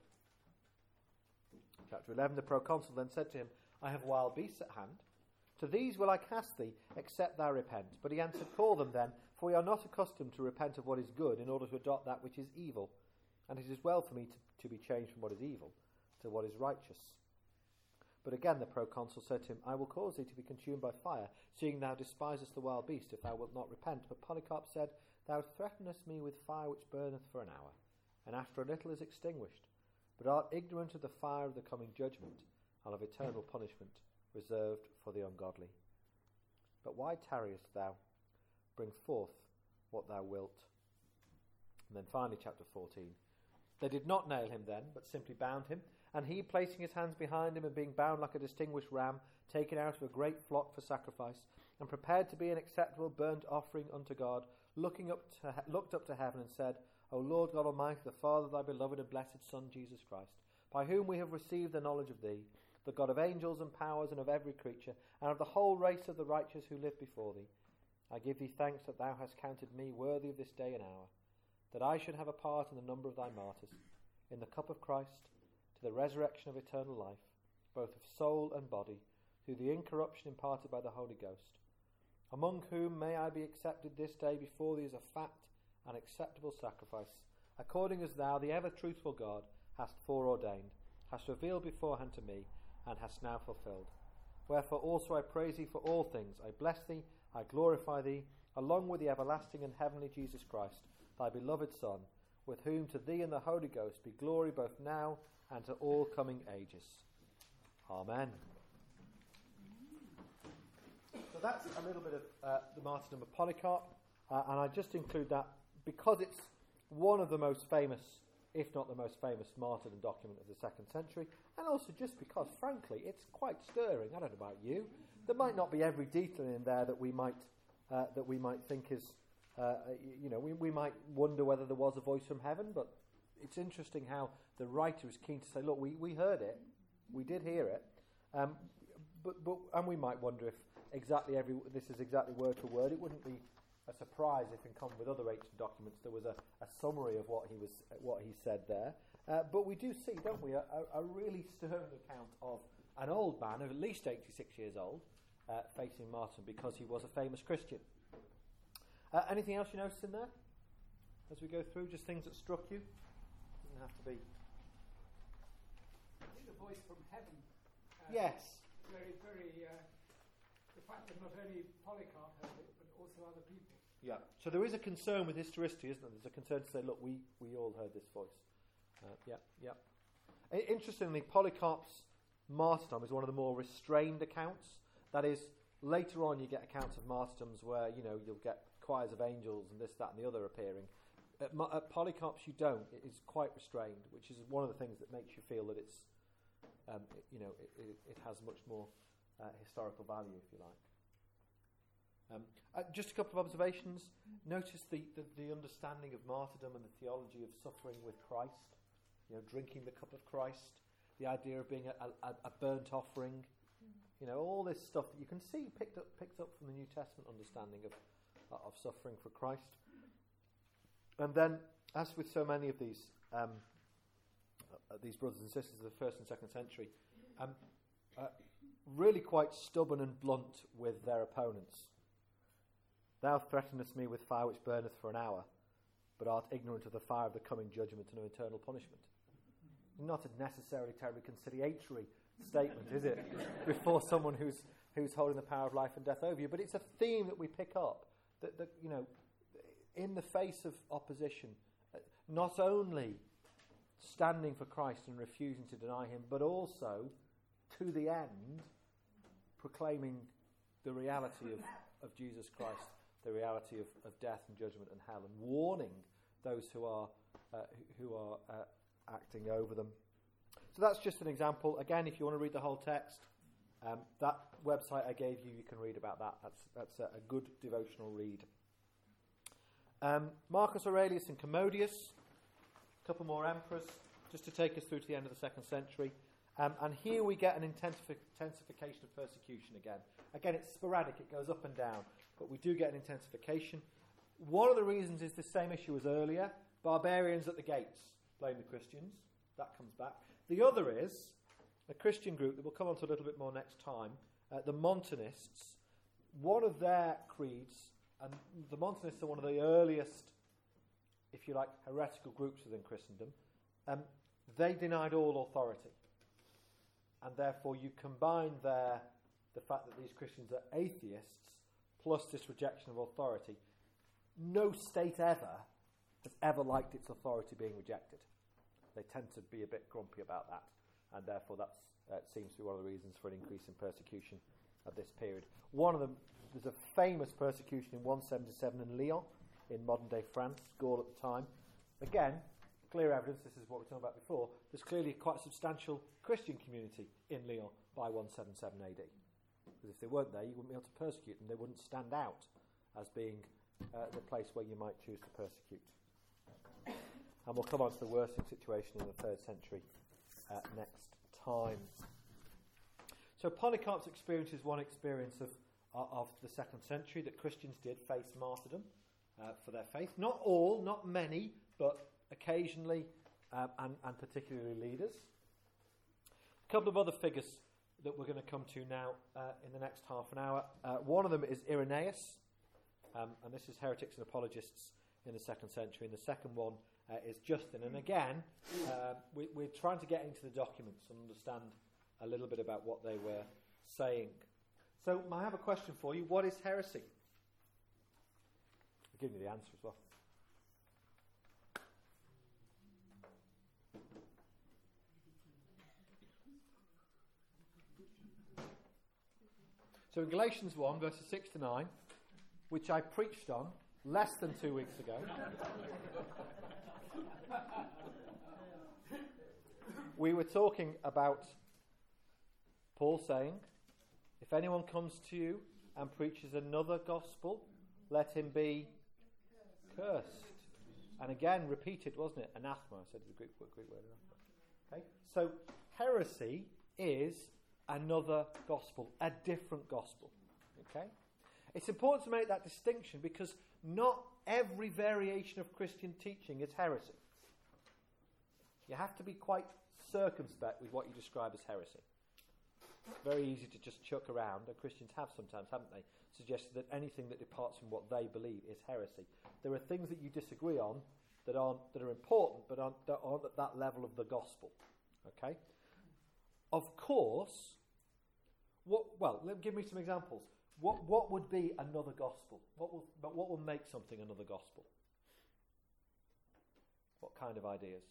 Speaker 1: Chapter eleven, the proconsul then said to him, "I have wild beasts at hand. To these will I cast thee, except thou repent." But he answered, "Call them then, for we are not accustomed to repent of what is good in order to adopt that which is evil. And it is well for me to, to be changed from what is evil to what is righteous." But again the proconsul said to him, "I will cause thee to be consumed by fire, seeing thou despisest the wild beast, if thou wilt not repent." But Polycarp said, "Thou threatenest me with fire which burneth for an hour, and after a little is extinguished, but art ignorant of the fire of the coming judgment, and of eternal punishment reserved for the ungodly. But why tarriest thou? Bring forth what thou wilt." And then finally chapter fourteen. They did not nail him then, but simply bound him, and he, placing his hands behind him and being bound like a distinguished ram, taken out of a great flock for sacrifice, and prepared to be an acceptable burnt offering unto God, looking up to he- looked up to heaven and said, "O Lord God Almighty, the Father of thy beloved and blessed Son, Jesus Christ, by whom we have received the knowledge of thee, the God of angels and powers and of every creature, and of the whole race of the righteous who live before thee, I give thee thanks that thou hast counted me worthy of this day and hour, that I should have a part in the number of thy martyrs, in the cup of Christ, to the resurrection of eternal life, both of soul and body, through the incorruption imparted by the Holy Ghost, among whom may I be accepted this day before thee as a fat and acceptable sacrifice, according as thou, the ever-truthful God, hast foreordained, hast revealed beforehand to me, and hast now fulfilled. Wherefore also I praise thee for all things, I bless thee, I glorify thee, along with the everlasting and heavenly Jesus Christ, thy beloved Son, with whom to thee and the Holy Ghost be glory both now and to all coming ages. Amen. So that's a little bit of uh, the martyrdom of Polycarp, uh, and I just include that because it's one of the most famous, if not the most famous, martyrdom document of the second century, and also just because, frankly, it's quite stirring. I don't know about you. There might not be every detail in there that we might uh, that we might think is, uh, you know, we, we might wonder whether there was a voice from heaven, but it's interesting how the writer is keen to say, look, we, we heard it, we did hear it, um, but, but and we might wonder if exactly every. This is exactly word for word. It wouldn't be a surprise if, in common with other ancient documents, there was a, a summary of what he was, what he said there. Uh, but we do see, don't we, a, a really stirring account of an old man of at least eighty-six years old uh, facing martyrdom because he was a famous Christian. Uh, anything else you noticed in there as we go through? Just things that struck you? Doesn't have to be.
Speaker 2: I think the voice from heaven. Uh,
Speaker 1: Yes.
Speaker 2: Very, very. Uh, the fact that not only Polycarp heard it, but also other people.
Speaker 1: Yeah. So there is a concern with historicity, isn't there? There's a concern to say, look, we, we all heard this voice. Uh, yeah, yeah. I- interestingly, Polycarp's martyrdom is one of the more restrained accounts. That is, later on you get accounts of martyrdoms where, you know, you'll get choirs of angels and this, that and the other appearing. At, Ma- at Polycarp's you don't. It is quite restrained, which is one of the things that makes you feel that it's, um, it, you know, it, it, it has much more uh, historical value, if you like. Um, uh, just a couple of observations. Notice the, the, the understanding of martyrdom and the theology of suffering with Christ. You know, drinking the cup of Christ, the idea of being a, a, a burnt offering, you know, all this stuff that you can see picked up picked up from the New Testament understanding of uh, of suffering for Christ. And then, as with so many of these um, uh, these brothers and sisters of the first and second century, um, uh, really quite stubborn and blunt with their opponents. Thou threatenest me with fire which burneth for an hour, but art ignorant of the fire of the coming judgment and of eternal punishment. Not a necessarily terribly conciliatory statement, is it? Before someone who's who's holding the power of life and death over you. But it's a theme that we pick up, that, that you know, in the face of opposition, uh, not only standing for Christ and refusing to deny him, but also, to the end, proclaiming the reality of, of Jesus Christ, the reality of, of death and judgment and hell, and warning those who are uh, who, who are uh, acting over them. So that's just an example. Again, if you want to read the whole text, um, that website I gave you, you can read about that. That's that's a, a good devotional read. Um, Marcus Aurelius and Commodius, a couple more emperors, just to take us through to the end of the second century. Um, and here we get an intensifi- intensification of persecution again. Again, it's sporadic, it goes up and down, but we do get an intensification. One of the reasons is the same issue as earlier, barbarians at the gates blame the Christians. That comes back. The other is a Christian group that we'll come on to a little bit more next time, uh, the Montanists. One of their creeds, and the Montanists are one of the earliest, if you like, heretical groups within Christendom, um, they denied all authority. And therefore you combine there the fact that these Christians are atheists plus this rejection of authority. No state ever has ever liked its authority being rejected. They tend to be a bit grumpy about that, and therefore that uh, seems to be one of the reasons for an increase in persecution at this period. One of them, there's a famous persecution in one seventy-seven in Lyon, in modern-day France, Gaul at the time. Again, clear evidence, this is what we were talking about before, there's clearly quite a substantial Christian community in Lyon by one seventy-seven A D. Because if they weren't there, you wouldn't be able to persecute them. They wouldn't stand out as being uh, the place where you might choose to persecute. And we'll come on to the worsening situation in the third century uh, next time. So Polycarp's experience is one experience of, uh, of the second century, that Christians did face martyrdom uh, for their faith. Not all, not many, but occasionally um, and, and particularly leaders. A couple of other figures that we're going to come to now uh, in the next half an hour. Uh, one of them is Irenaeus, um, and this is Heretics and Apologists in the second century, and the second one uh, is Justin. And again, uh, we, we're trying to get into the documents and understand a little bit about what they were saying. So I have a question for you. What is heresy? I'll give you the answer as well. So in Galatians one, verses six to nine, which I preached on less than two weeks ago, we were talking about Paul saying, if anyone comes to you and preaches another gospel, let him be cursed. And again, repeated, wasn't it? Anathema, I said the Greek, Greek word. Okay? So heresy is another gospel, a different gospel. Okay? It's important to make that distinction because not every variation of Christian teaching is heresy. You have to be quite circumspect with what you describe as heresy. It's very easy to just chuck around, and Christians have sometimes, haven't they, suggested that anything that departs from what they believe is heresy. There are things that you disagree on that aren't that are important, but aren't, that aren't at that level of the gospel. Okay? Of course, what? Well, let, give me some examples. What what would be another gospel? What will but what will make something another gospel? What kind of ideas?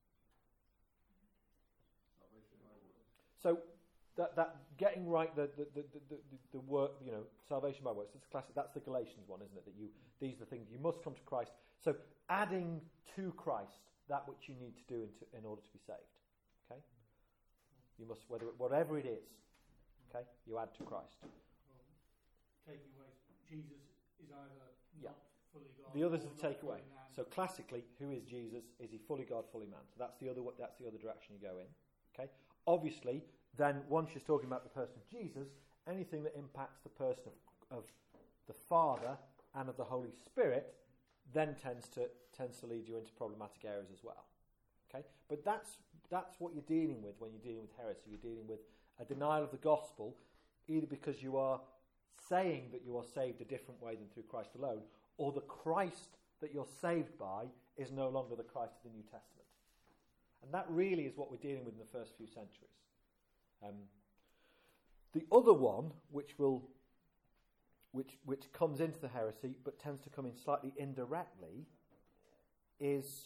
Speaker 1: So that that getting right the the, the, the, the, the work, you know, salvation by works, that's classic. That's the Galatians one, isn't it? That you these are the things you must come to Christ. So adding to Christ that which you need to do in, to, in order to be saved. Okay, you must whether whatever it is. Okay, you add to Christ.
Speaker 2: Well, taking away Jesus is either
Speaker 1: Yeah.
Speaker 2: not fully God.
Speaker 1: The others
Speaker 2: or
Speaker 1: are the
Speaker 2: not
Speaker 1: takeaway.
Speaker 2: fully man.
Speaker 1: So classically, who is Jesus? Is he fully God, fully man? So that's the other. That's the other direction you go in. Okay. Obviously, then once you're talking about the person of Jesus, anything that impacts the person of, of the Father and of the Holy Spirit, then tends to tends to lead you into problematic areas as well. Okay. But that's that's what you're dealing with when you're dealing with heresy. You're dealing with a denial of the gospel, either because you are saying that you are saved a different way than through Christ alone, or the Christ that you're saved by is no longer the Christ of the New Testament. And that really is what we're dealing with in the first few centuries. Um, the other one, which will, which which comes into the heresy, but tends to come in slightly indirectly, is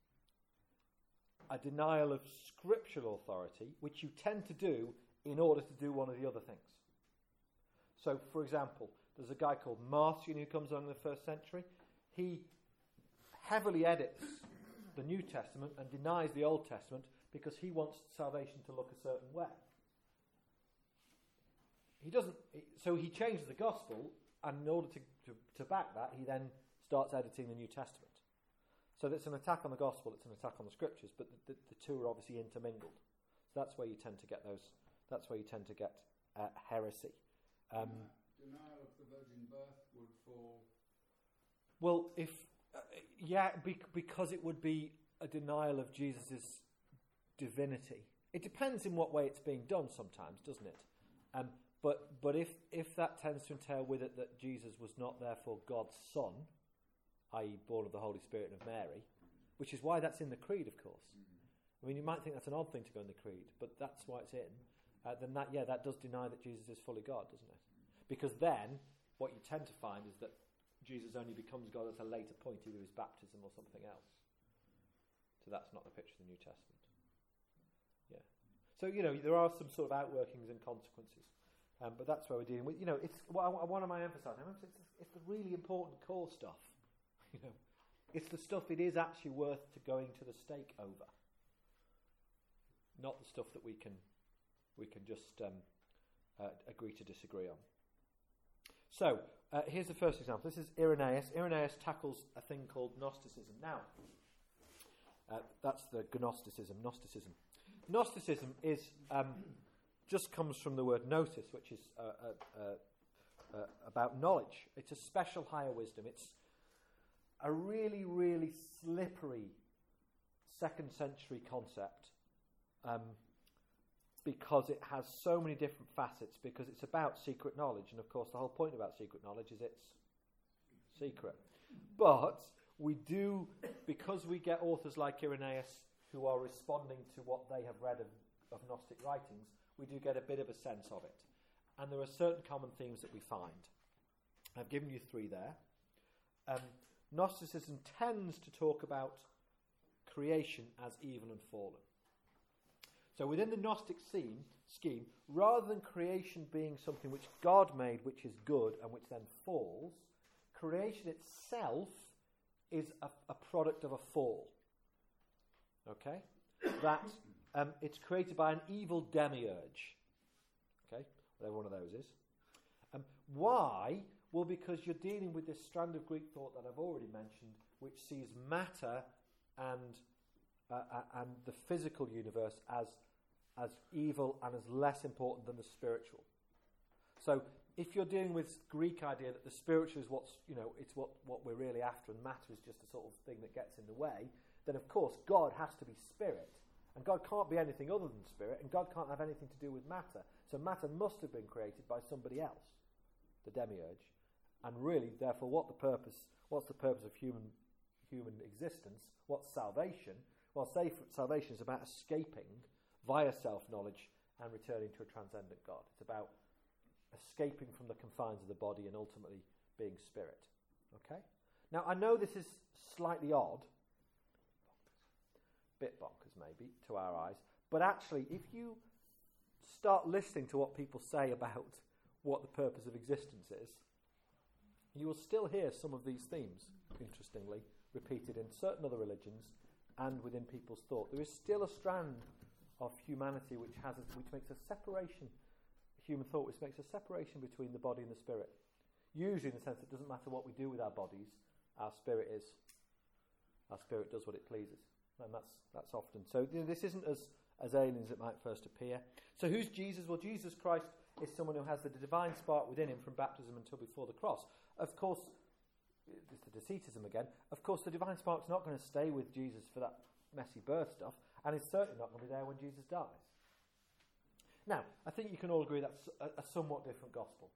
Speaker 1: a denial of scriptural authority, which you tend to do in order to do one of the other things. So, for example, there's a guy called Marcion who comes along in the first century. He heavily edits the New Testament and denies the Old Testament because he wants salvation to look a certain way. He doesn't. So he changes the gospel, and in order to, to, to back that, he then starts editing the New Testament. So it's an attack on the gospel, it's an attack on the scriptures, but the, the, the two are obviously intermingled. So that's where you tend to get those. That's where you tend to get uh, heresy. Um,
Speaker 5: Denial of the virgin birth would fall.
Speaker 1: well, if uh, yeah, be, because it would be a denial of Jesus' divinity. It depends in what way it's being done. Sometimes, doesn't it? Um, but but if if that tends to entail with it that Jesus was not therefore God's son, that is, born of the Holy Spirit and of Mary, which is why that's in the creed, of course. I mean, you might think that's an odd thing to go in the creed, but that's why it's in. Uh, then that, yeah, that does deny that Jesus is fully God, doesn't it? Because then, what you tend to find is that Jesus only becomes God at a later point, either his baptism or something else. So that's not the picture of the New Testament. Yeah. So, you know, there are some sort of outworkings and consequences. Um, but that's where we're dealing with, you know, it's what, I, what am I emphasising? It's, it's the really important core stuff. You know, it's the stuff it is actually worth to going to the stake over. Not the stuff that we can we can just um, uh, agree to disagree on. So, uh, here's the first example. This is Irenaeus. Irenaeus tackles a thing called Gnosticism. Now, uh, that's the Gnosticism, Gnosticism. Gnosticism is um, just comes from the word gnosis, which is uh, uh, uh, uh, about knowledge. It's a special higher wisdom. It's a really, really slippery second century concept. Um, because it has so many different facets, because it's about secret knowledge, and of course the whole point about secret knowledge is it's secret. But we do, because we get authors like Irenaeus who are responding to what they have read of, of Gnostic writings, we do get a bit of a sense of it. And there are certain common themes that we find. I've given you three there. Um, Gnosticism tends to talk about creation as evil and fallen. So within the Gnostic scheme, scheme, rather than creation being something which God made, which is good, and which then falls, creation itself is a, a product of a fall. Okay? That um, it's created by an evil demiurge. Okay? Whatever one of those is. Um, why? Well, because you're dealing with this strand of Greek thought that I've already mentioned, which sees matter and uh, uh, and the physical universe as as evil and as less important than the spiritual. So if you're dealing with Greek idea that the spiritual is what's, you know, it's what, what we're really after and matter is just a sort of thing that gets in the way, then of course God has to be spirit. And God can't be anything other than spirit, and God can't have anything to do with matter. So matter must have been created by somebody else, the demiurge. And really, therefore, what the purpose, what's the purpose of human human existence? What's salvation? Well, say salvation is about escaping via self-knowledge and returning to a transcendent God. It's about escaping from the confines of the body and ultimately being spirit. Okay? Now, I know this is slightly odd, bit bonkers maybe, to our eyes, but actually, if you start listening to what people say about what the purpose of existence is, you will still hear some of these themes, interestingly, repeated in certain other religions and within people's thought. There is still a strand of humanity which has a, which makes a separation, human thought, which makes a separation between the body and the spirit. Usually in the sense that it doesn't matter what we do with our bodies, our spirit is, our spirit does what it pleases. And that's that's often. So you know, this isn't as, as alien as it might first appear. So who's Jesus? Well, Jesus Christ is someone who has the divine spark within him from baptism until before the cross. Of course, it's the Docetism again. Of course, the divine spark's not going to stay with Jesus for that messy birth stuff, and it's certainly not going to be there when Jesus dies. Now, I think you can all agree that's a, a somewhat different gospel.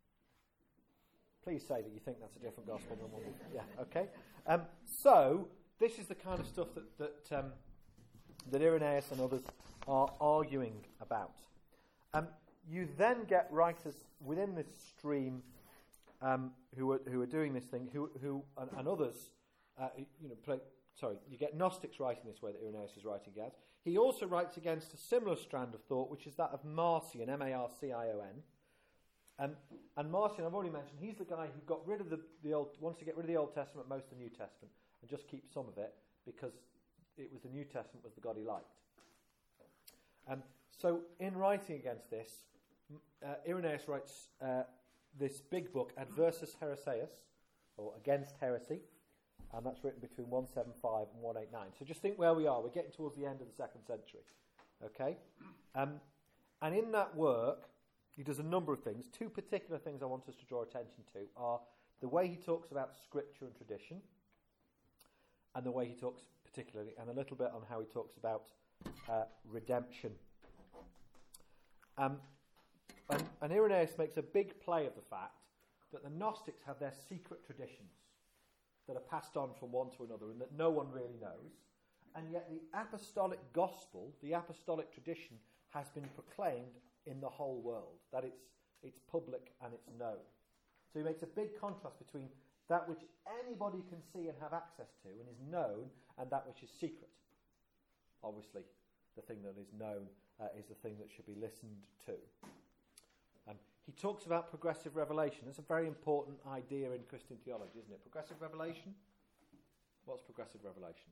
Speaker 1: Please say that you think that's a different gospel than one. Yeah, okay. Um, so this is the kind of stuff that that, um, that Irenaeus and others are arguing about. Um, you then get writers within this stream um, who are who are doing this thing, who who and, and others, uh, you know, play, sorry, you get Gnostics writing this way that Irenaeus is writing against. He also writes against a similar strand of thought, which is that of Marcion, M A R C I O N. Um, and Marcion, I've already mentioned, he's the guy who got rid of the, the old, wants to get rid of the Old Testament, most of the New Testament, and just keep some of it, because it was the New Testament was the God he liked. Um, so in writing against this, uh, Irenaeus writes uh, this big book, Adversus Heresias, or Against Heresy, and that's written between one seventy-five and one eighty-nine. So just think where we are. We're getting towards the end of the second century. Okay? Um, and in that work, he does a number of things. Two particular things I want us to draw attention to are the way he talks about scripture and tradition, and the way he talks particularly, and a little bit on how he talks about uh, redemption. Um, and, and Irenaeus makes a big play of the fact that the Gnostics have their secret traditions that are passed on from one to another and that no one really knows, and yet the apostolic gospel, the apostolic tradition, has been proclaimed in the whole world, that it's it's public and it's known. So he makes a big contrast between that which anybody can see and have access to and is known, and that which is secret. Obviously, the thing that is known uh, is the thing that should be listened to. Um, he talks about progressive revelation. That's a very important idea in Christian theology, isn't it? Progressive revelation? What's progressive revelation?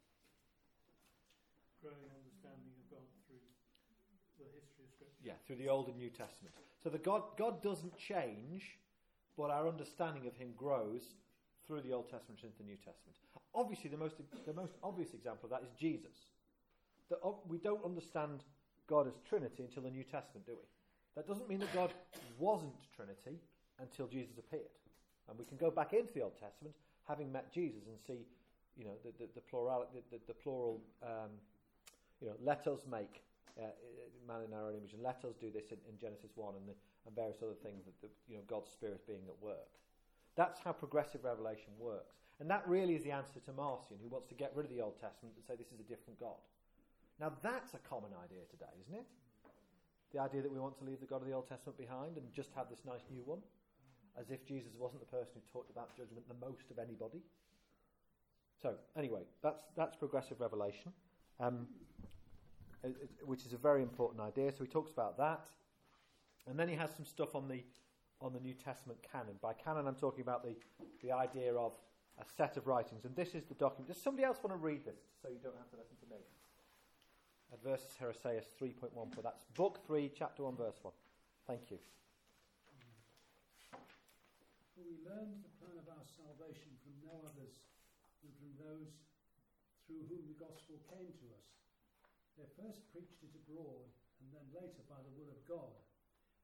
Speaker 2: Growing understanding of God through the history of Scripture.
Speaker 1: Yeah, through the Old and New Testament. So the God God doesn't change, but our understanding of him grows through the Old Testament into the New Testament. Obviously, the most the most obvious example of that is Jesus. That uh, we don't understand God as Trinity until the New Testament, do we? That doesn't mean that God wasn't Trinity until Jesus appeared. And we can go back into the Old Testament, having met Jesus, and see, you know, the the, the plural the, the, the plural. Um, you know, let us make uh, man in our own image, and let us do this in, in Genesis one, and, the, and various other things that the, you know, God's Spirit being at work. That's how progressive revelation works, and that really is the answer to Marcion, who wants to get rid of the Old Testament and say this is a different God. Now that's a common idea today, isn't it? The idea that we want to leave the God of the Old Testament behind and just have this nice new one, as if Jesus wasn't the person who talked about judgment the most of anybody. So anyway, that's that's progressive revelation. Um, which is a very important idea. So he talks about that, and then he has some stuff on the on the New Testament canon. By canon, I'm talking about the the idea of a set of writings, and this is the document. Does somebody else want to read this, so you don't have to listen to me? Adversus Heresias three point one four. That's book three, chapter one, verse one. Thank you.
Speaker 7: For we learned the plan of our salvation from no others than from those through whom the gospel came to us. They first preached it abroad, and then later by the will of God,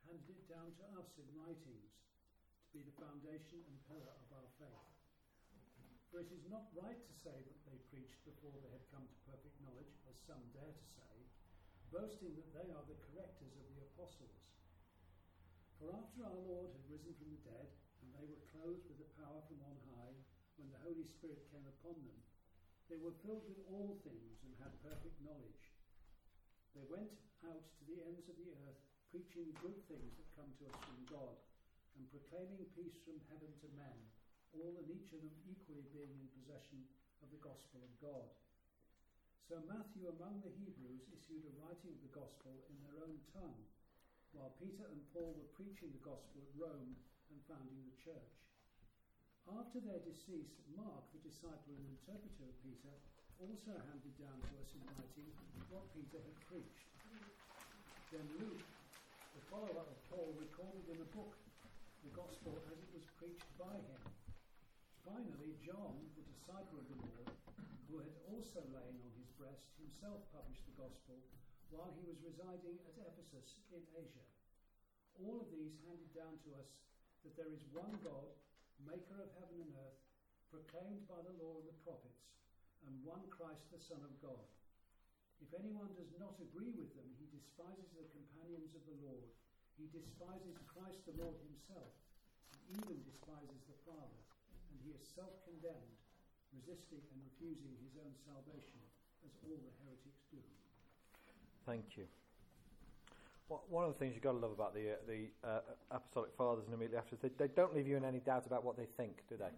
Speaker 7: handed it down to us in writings to be the foundation and pillar of our faith. For it is not right to say that they preached before they had come to perfect knowledge, as some dare to say, boasting that they are the correctors of the apostles. For after our Lord had risen from the dead, and they were clothed with the power from on high, when the Holy Spirit came upon them, they were filled with all things and had perfect knowledge. They went out to the ends of the earth, preaching good things that come to us from God, and proclaiming peace from heaven to men, all and each of them equally being in possession of the gospel of God. So Matthew among the Hebrews issued a writing of the gospel in their own tongue, while Peter and Paul were preaching the gospel at Rome and founding the church. After their decease, Mark, the disciple and interpreter of Peter, also handed down to us in writing what Peter had preached. Then Luke, the follower of Paul, recorded in a book the gospel as it was preached by him. Finally, John, the disciple of the Lord, who had also lain on his breast, himself published the gospel while he was residing at Ephesus in Asia. All of these handed down to us that there is one God, maker of heaven and earth, proclaimed by the law and the prophets, and one Christ the Son of God. If anyone does not agree with them, he despises the companions of the Lord. He despises Christ the Lord himself, and even despises the Father, and he is self-condemned, resisting and refusing his own salvation, as all the heretics do.
Speaker 1: Thank you. Well, one of the things you've got to love about the uh, the uh, Apostolic Fathers and immediately after, they, they don't leave you in any doubt about what they think, do they?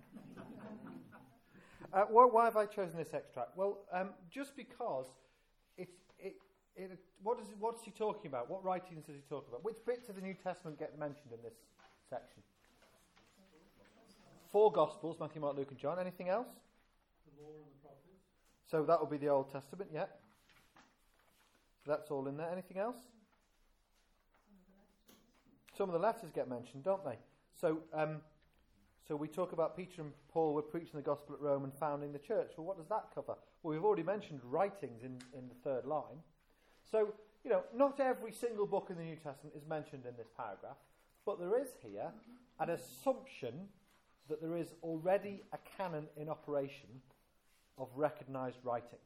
Speaker 1: uh, well, why have I chosen this extract? Well, um, just because it's it, it what is what's he talking about? What writings does he talk about? Which bits of the New Testament get mentioned in this section? Four Gospels: Matthew, Mark, Luke, and John. Anything else?
Speaker 2: The law and the prophets.
Speaker 1: So that will be the Old Testament, yeah. So that's all in there. Anything else? Some of the letters get mentioned, don't they? So, um, so we talk about Peter and Paul were preaching the gospel at Rome and founding the church. Well, what does that cover? Well, we've already mentioned writings in, in the third line. So, you know, not every single book in the New Testament is mentioned in this paragraph, but there is here an assumption that there is already a canon in operation of recognised writings.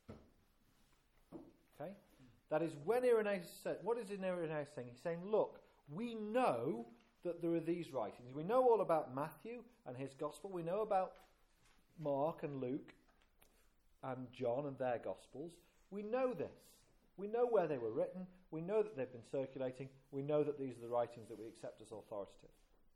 Speaker 1: Okay? That is, when Irenaeus said, what is Irenaeus saying? He's saying, look, we know that there are these writings. We know all about Matthew and his gospel. We know about Mark and Luke and John and their gospels. We know this. We know where they were written. We know that they've been circulating. We know that these are the writings that we accept as authoritative.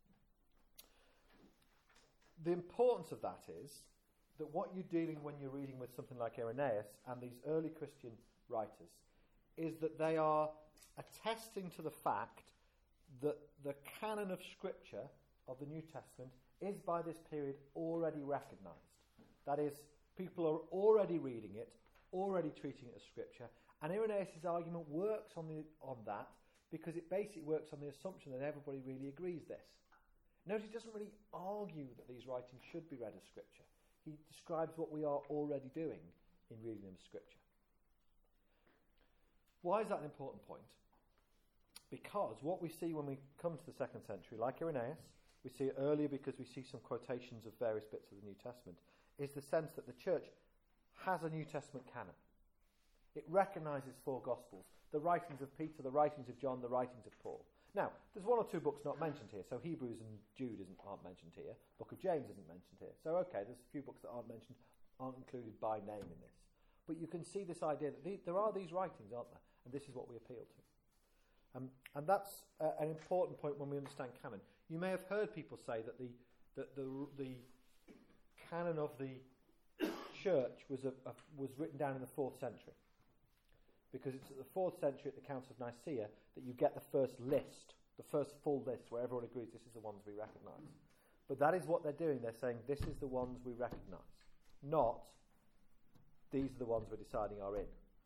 Speaker 1: The importance of that is that what you're dealing when you're reading with something like Irenaeus and these early Christian writers is that they are attesting to the fact that the canon of Scripture of the New Testament is by this period already recognised. That is, people are already reading it, already treating it as Scripture, and Irenaeus' argument works on the on that because it basically works on the assumption that everybody really agrees this. Notice he doesn't really argue that these writings should be read as Scripture. He describes what we are already doing in reading them as Scripture. Why is that an important point? Because what we see when we come to the second century, like Irenaeus, we see it earlier because we see some quotations of various bits of the New Testament, is the sense that the church has a New Testament canon. It recognises four Gospels, the writings of Peter, the writings of John, the writings of Paul. Now, there's one or two books not mentioned here, so Hebrews and Jude isn't, aren't mentioned here, Book of James isn't mentioned here. So, okay, there's a few books that aren't mentioned, aren't included by name in this. But you can see this idea that the, there are these writings, aren't there? And this is what we appeal to. Um, and that's uh, an important point when we understand canon. You may have heard people say that the that the the canon of the church was a, a, was written down in the fourth century, because it's at the fourth century at the Council of Nicaea that you get the first list, the first full list where everyone agrees this is the ones we recognise. But that is what they're doing. They're saying this is the ones we recognise, not these are the ones we're deciding are in.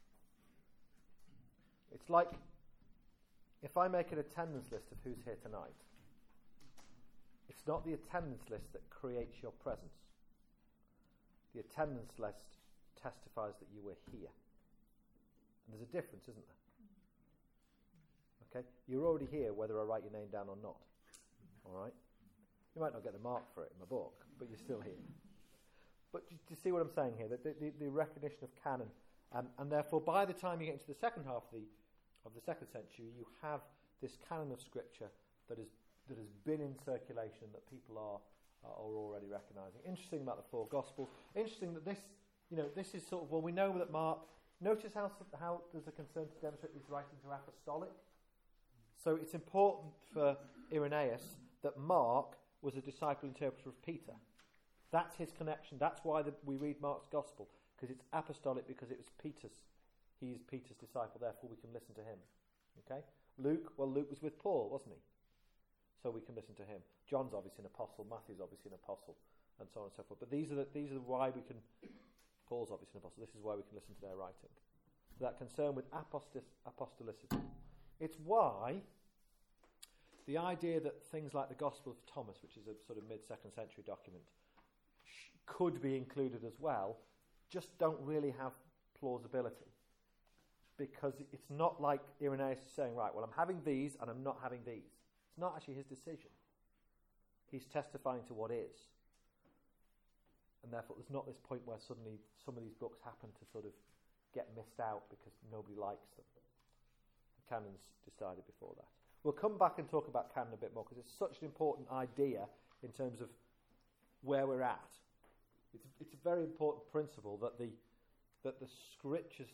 Speaker 1: It's like if I make an attendance list of who's here tonight, it's not the attendance list that creates your presence. The attendance list testifies that you were here. And there's a difference, isn't there? Okay, you're already here whether I write your name down or not. All right, you might not get the mark for it in my book, but you're still here. But do you see what I'm saying here? The, the, the recognition of canon, um, and therefore, by the time you get into the second half of the of the second century, you have this canon of Scripture that is that has been in circulation, that people are uh, are already recognising. Interesting about the four Gospels. Interesting that this, you know, this is sort of, well, we know that Mark. Notice how how there's a concern to demonstrate these writings are apostolic. So it's important for Irenaeus that Mark was a disciple interpreter of Peter. That's his connection. That's why the, we read Mark's Gospel, because it's apostolic, because it was Peter's. He is Peter's disciple, therefore we can listen to him. Okay. Luke, well, Luke was with Paul, wasn't he? So we can listen to him. John's obviously an apostle. Matthew's obviously an apostle, and so on and so forth. But these are the, these are why we can. Paul's obviously an apostle. This is why we can listen to their writing. So that concern with apostis, apostolicity. It's why the idea that things like the Gospel of Thomas, which is a sort of mid-second century document, sh- could be included as well, just don't really have plausibility. Because it's not like Irenaeus is saying, right, well, I'm having these and I'm not having these. It's not actually his decision. He's testifying to what is. And therefore there's not this point where suddenly some of these books happen to sort of get missed out because nobody likes them. The canon's decided before that. We'll come back and talk about canon a bit more because it's such an important idea in terms of where we're at. It's, it's a very important principle that the that the Scriptures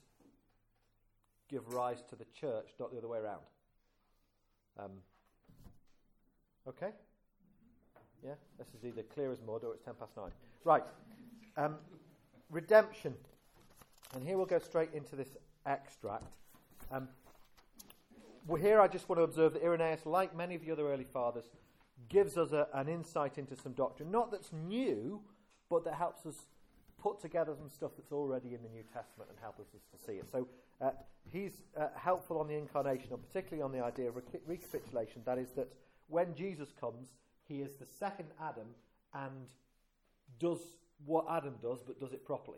Speaker 1: give rise to the church, not the other way around. Um, okay? Yeah? This is either clear as mud or it's ten past nine. Right. Um, redemption. And here we'll go straight into this extract. Um, well, here I just want to observe that Irenaeus, like many of the other early fathers, gives us a, an insight into some doctrine. Not that's new, but that helps us put together some stuff that's already in the New Testament and help us to see it. So uh, he's uh, helpful on the incarnation, and particularly on the idea of rec- recapitulation. That is that when Jesus comes, he is the second Adam and does what Adam does, but does it properly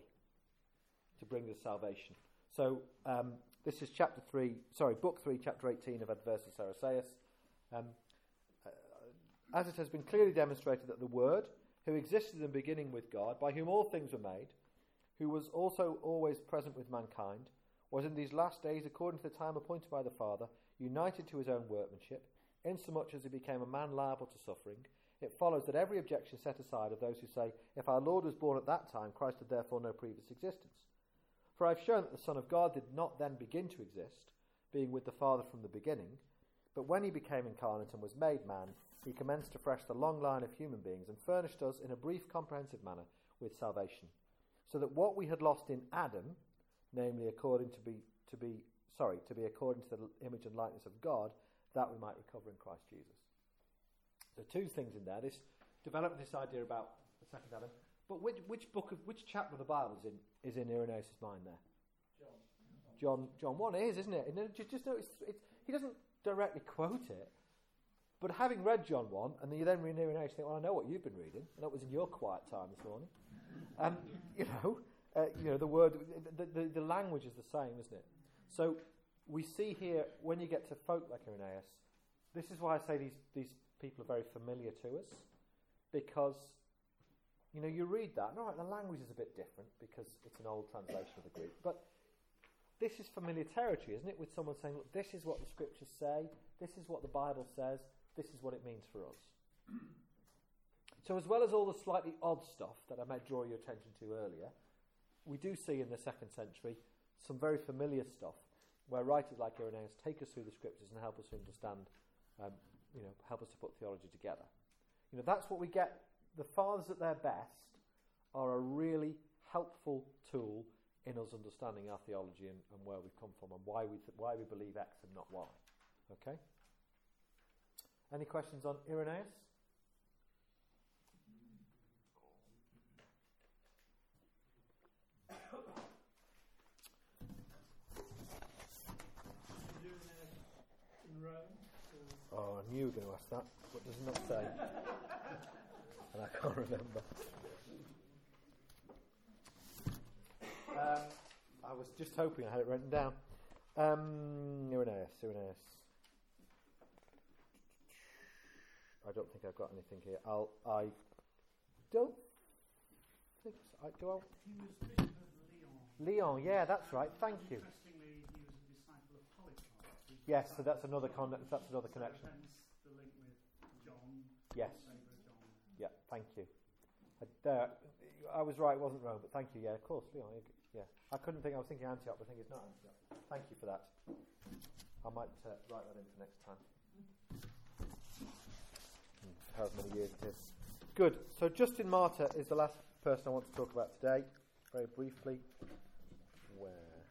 Speaker 1: to bring us salvation. So um, this is chapter three, sorry, book three, chapter eighteen of Adversus Arisaeus. Um, uh, as it has been clearly demonstrated that the Word, who existed in the beginning with God, by whom all things were made, who was also always present with mankind, was in these last days, according to the time appointed by the Father, united to his own workmanship, insomuch as he became a man liable to suffering. It follows that every objection set aside of those who say, if our Lord was born at that time, Christ had therefore no previous existence. For I have shown that the Son of God did not then begin to exist, being with the Father from the beginning, but when he became incarnate and was made man, he commenced afresh the long line of human beings and furnished us in a brief, comprehensive manner with salvation, so that what we had lost in Adam, namely according to be to be sorry to be according to the image and likeness of God, that we might recover in Christ Jesus. So two things in there. This developed this idea about the second Adam. But which which book of which chapter of the Bible is in is in Irenaeus' mind there? John. John John one is, isn't it? And just, just notice it's, he doesn't directly quote it, but having read John one, and then you then read Irenaeus, you think, well, I know what you've been reading, and that was in your quiet time this morning. And you know, uh, you know the word, the, the the language is the same, isn't it? So we see here when you get to folk like Irenaeus, this is why I say these these people are very familiar to us, because you know you read that, and all right, the language is a bit different because it's an old translation of the Greek, but this is familiar territory, isn't it? With someone saying, look, this is what the Scriptures say, this is what the Bible says, this is what it means for us. So as well as all the slightly odd stuff that I might draw your attention to earlier, we do see in the second century some very familiar stuff where writers like Irenaeus take us through the Scriptures and help us to understand, um, you know, help us to put theology together. You know, that's what we get. The fathers at their best are a really helpful tool in us understanding our theology and, and where we've come from and why we th- why we believe X and not Y. Okay? Any questions on Irenaeus?
Speaker 2: In Rome?
Speaker 1: Oh, I knew you were going to ask that. What does it not say? And I can't remember. Um, I was just hoping I had it written down. Um, Irenaeus, Irenaeus. I don't think I've got anything here. I'll, I don't think so. I, do I?
Speaker 7: He was Bishop of Lyon.
Speaker 1: Leon, yeah, that's right. Thank you.
Speaker 7: Interestingly, he was a disciple of Polycarp. who
Speaker 1: Yes, so
Speaker 7: decided
Speaker 1: that's another
Speaker 7: to-
Speaker 1: con- that's another connection.
Speaker 7: Hence the link with John.
Speaker 1: Yes.
Speaker 7: Sabre John.
Speaker 1: Yeah, thank you. I, there, I was right, it wasn't Rome, but thank you. Yeah, of course, Leon. Yeah, I couldn't think. I was thinking Antioch, but I think it's not Antioch. Thank you for that. I might uh, write that in for next time. Hmm, however many years it is. Good. So Justin Martyr is the last person I want to talk about today. Very briefly. Where?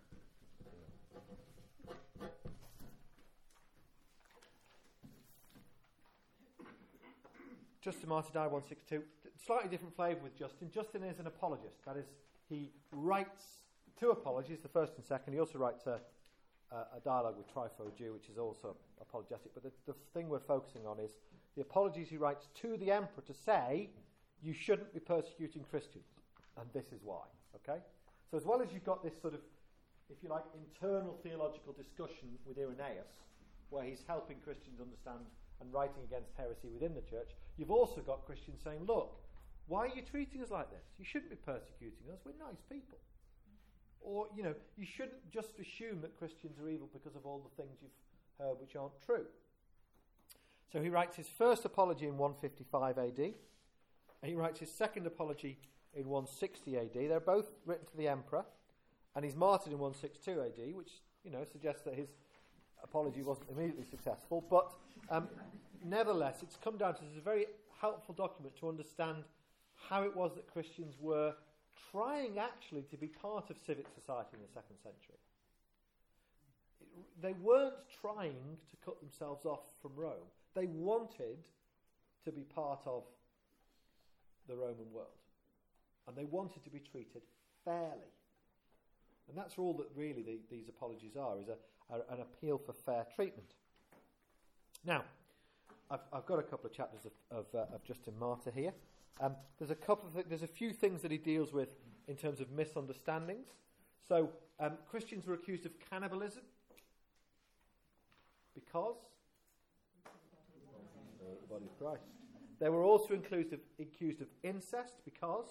Speaker 1: Justin Martyr died one sixty-two. Slightly different flavour with Justin. Justin is an apologist. That is, he writes two apologies, the first and second. He also writes a, a, a dialogue with Trypho Jew, which is also apologetic. But the, the thing we're focusing on is the apologies he writes to the emperor to say, you shouldn't be persecuting Christians. And this is why. Okay? So as well as you've got this sort of, if you like, internal theological discussion with Irenaeus, where he's helping Christians understand and writing against heresy within the church, you've also got Christians saying, look, why are you treating us like this? You shouldn't be persecuting us. We're nice people. Or, you know, you shouldn't just assume that Christians are evil because of all the things you've heard which aren't true. So he writes his first apology in one fifty-five A D, and he writes his second apology in one sixty A D. They're both written to the emperor, and he's martyred in one sixty-two A D, which, you know, suggests that his apology wasn't immediately successful. But um, nevertheless, it's come down to this is a very helpful document to understand how it was that Christians were trying actually to be part of civic society in the second century. It, they weren't trying to cut themselves off from Rome. They wanted to be part of the Roman world. And they wanted to be treated fairly. And that's all that really the, these apologies are, is a, a, an appeal for fair treatment. Now, I've, I've got a couple of chapters of, of, uh, of Justin Martyr here. Um, there's a couple of th- there's a few things that he deals with in terms of misunderstandings. So um, Christians were accused of cannibalism because the body of Christ. They were also accused of, accused of incest because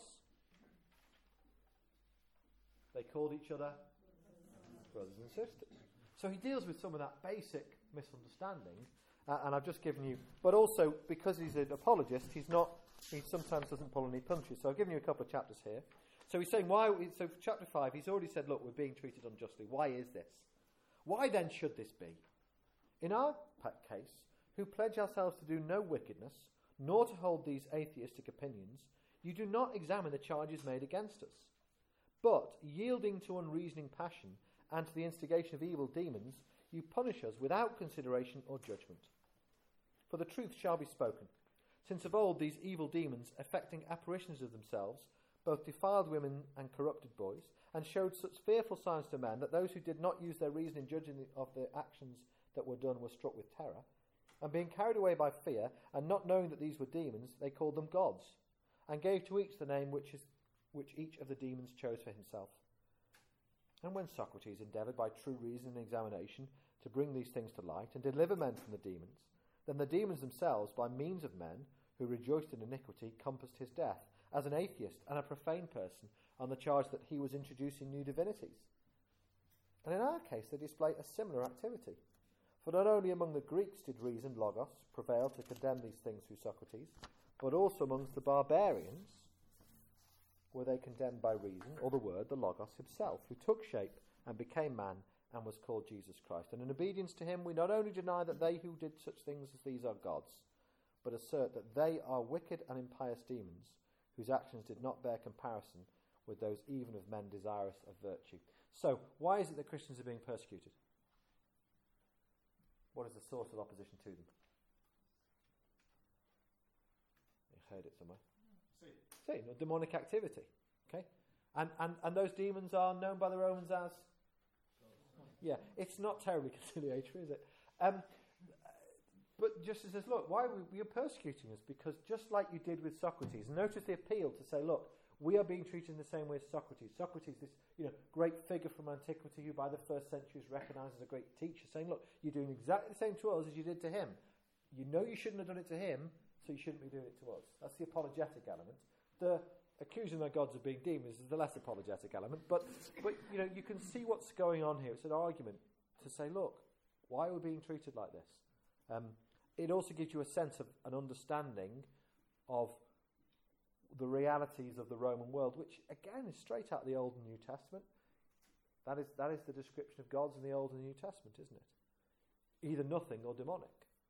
Speaker 1: they called each other brothers and sisters. So he deals with some of that basic misunderstanding, uh, and I've just given you. But also because he's an apologist, he's not. He sometimes doesn't pull any punches. So I've given you a couple of chapters here. So he's saying why. So for chapter five, he's already said, look, we're being treated unjustly. Why is this? Why then should this be? In our case, who pledge ourselves to do no wickedness, nor to hold these atheistic opinions, you do not examine the charges made against us. But, yielding to unreasoning passion and to the instigation of evil demons, you punish us without consideration or judgment. For the truth shall be spoken. Since of old these evil demons, affecting apparitions of themselves, both defiled women and corrupted boys, and showed such fearful signs to men that those who did not use their reason in judging the, of the actions that were done were struck with terror. And being carried away by fear, and not knowing that these were demons, they called them gods, and gave to each the name which is which each of the demons chose for himself. And when Socrates endeavoured by true reason and examination to bring these things to light and deliver men from the demons, then the demons themselves, by means of men who rejoiced in iniquity, compassed his death, as an atheist and a profane person, on the charge that he was introducing new divinities. And in our case they display a similar activity. For not only among the Greeks did reason, logos, prevail to condemn these things through Socrates, but also amongst the barbarians were they condemned by reason, or the word, the Logos himself, who took shape and became man and was called Jesus Christ. And in obedience to him we not only deny that they who did such things as these are gods, but assert that they are wicked and impious demons, whose actions did not bear comparison with those even of men desirous of virtue. So, why is it that Christians are being persecuted? What is the source of opposition to them? You heard it somewhere. See, no, demonic activity. Okay, and, and and those demons are known by the Romans as. Yeah, it's not terribly conciliatory, is it? Um, but Justin says, look, why are we, you're persecuting us? Because just like you did with Socrates, notice the appeal to say, look, we are being treated in the same way as Socrates. Socrates, this you know great figure from antiquity, who by the first century is recognised as a great teacher, saying, look, you're doing exactly the same to us as you did to him. You know you shouldn't have done it to him, so you shouldn't be doing it to us. That's the apologetic element. The accusing their gods of being demons is the less apologetic element, but, but you know, you can see what's going on here. It's an argument to say, look, why are we being treated like this? Um, it also gives you a sense of an understanding of the realities of the Roman world, which again is straight out of the Old and New Testament. That is that is the description of gods in the Old and New Testament, isn't it? Either nothing or demonic.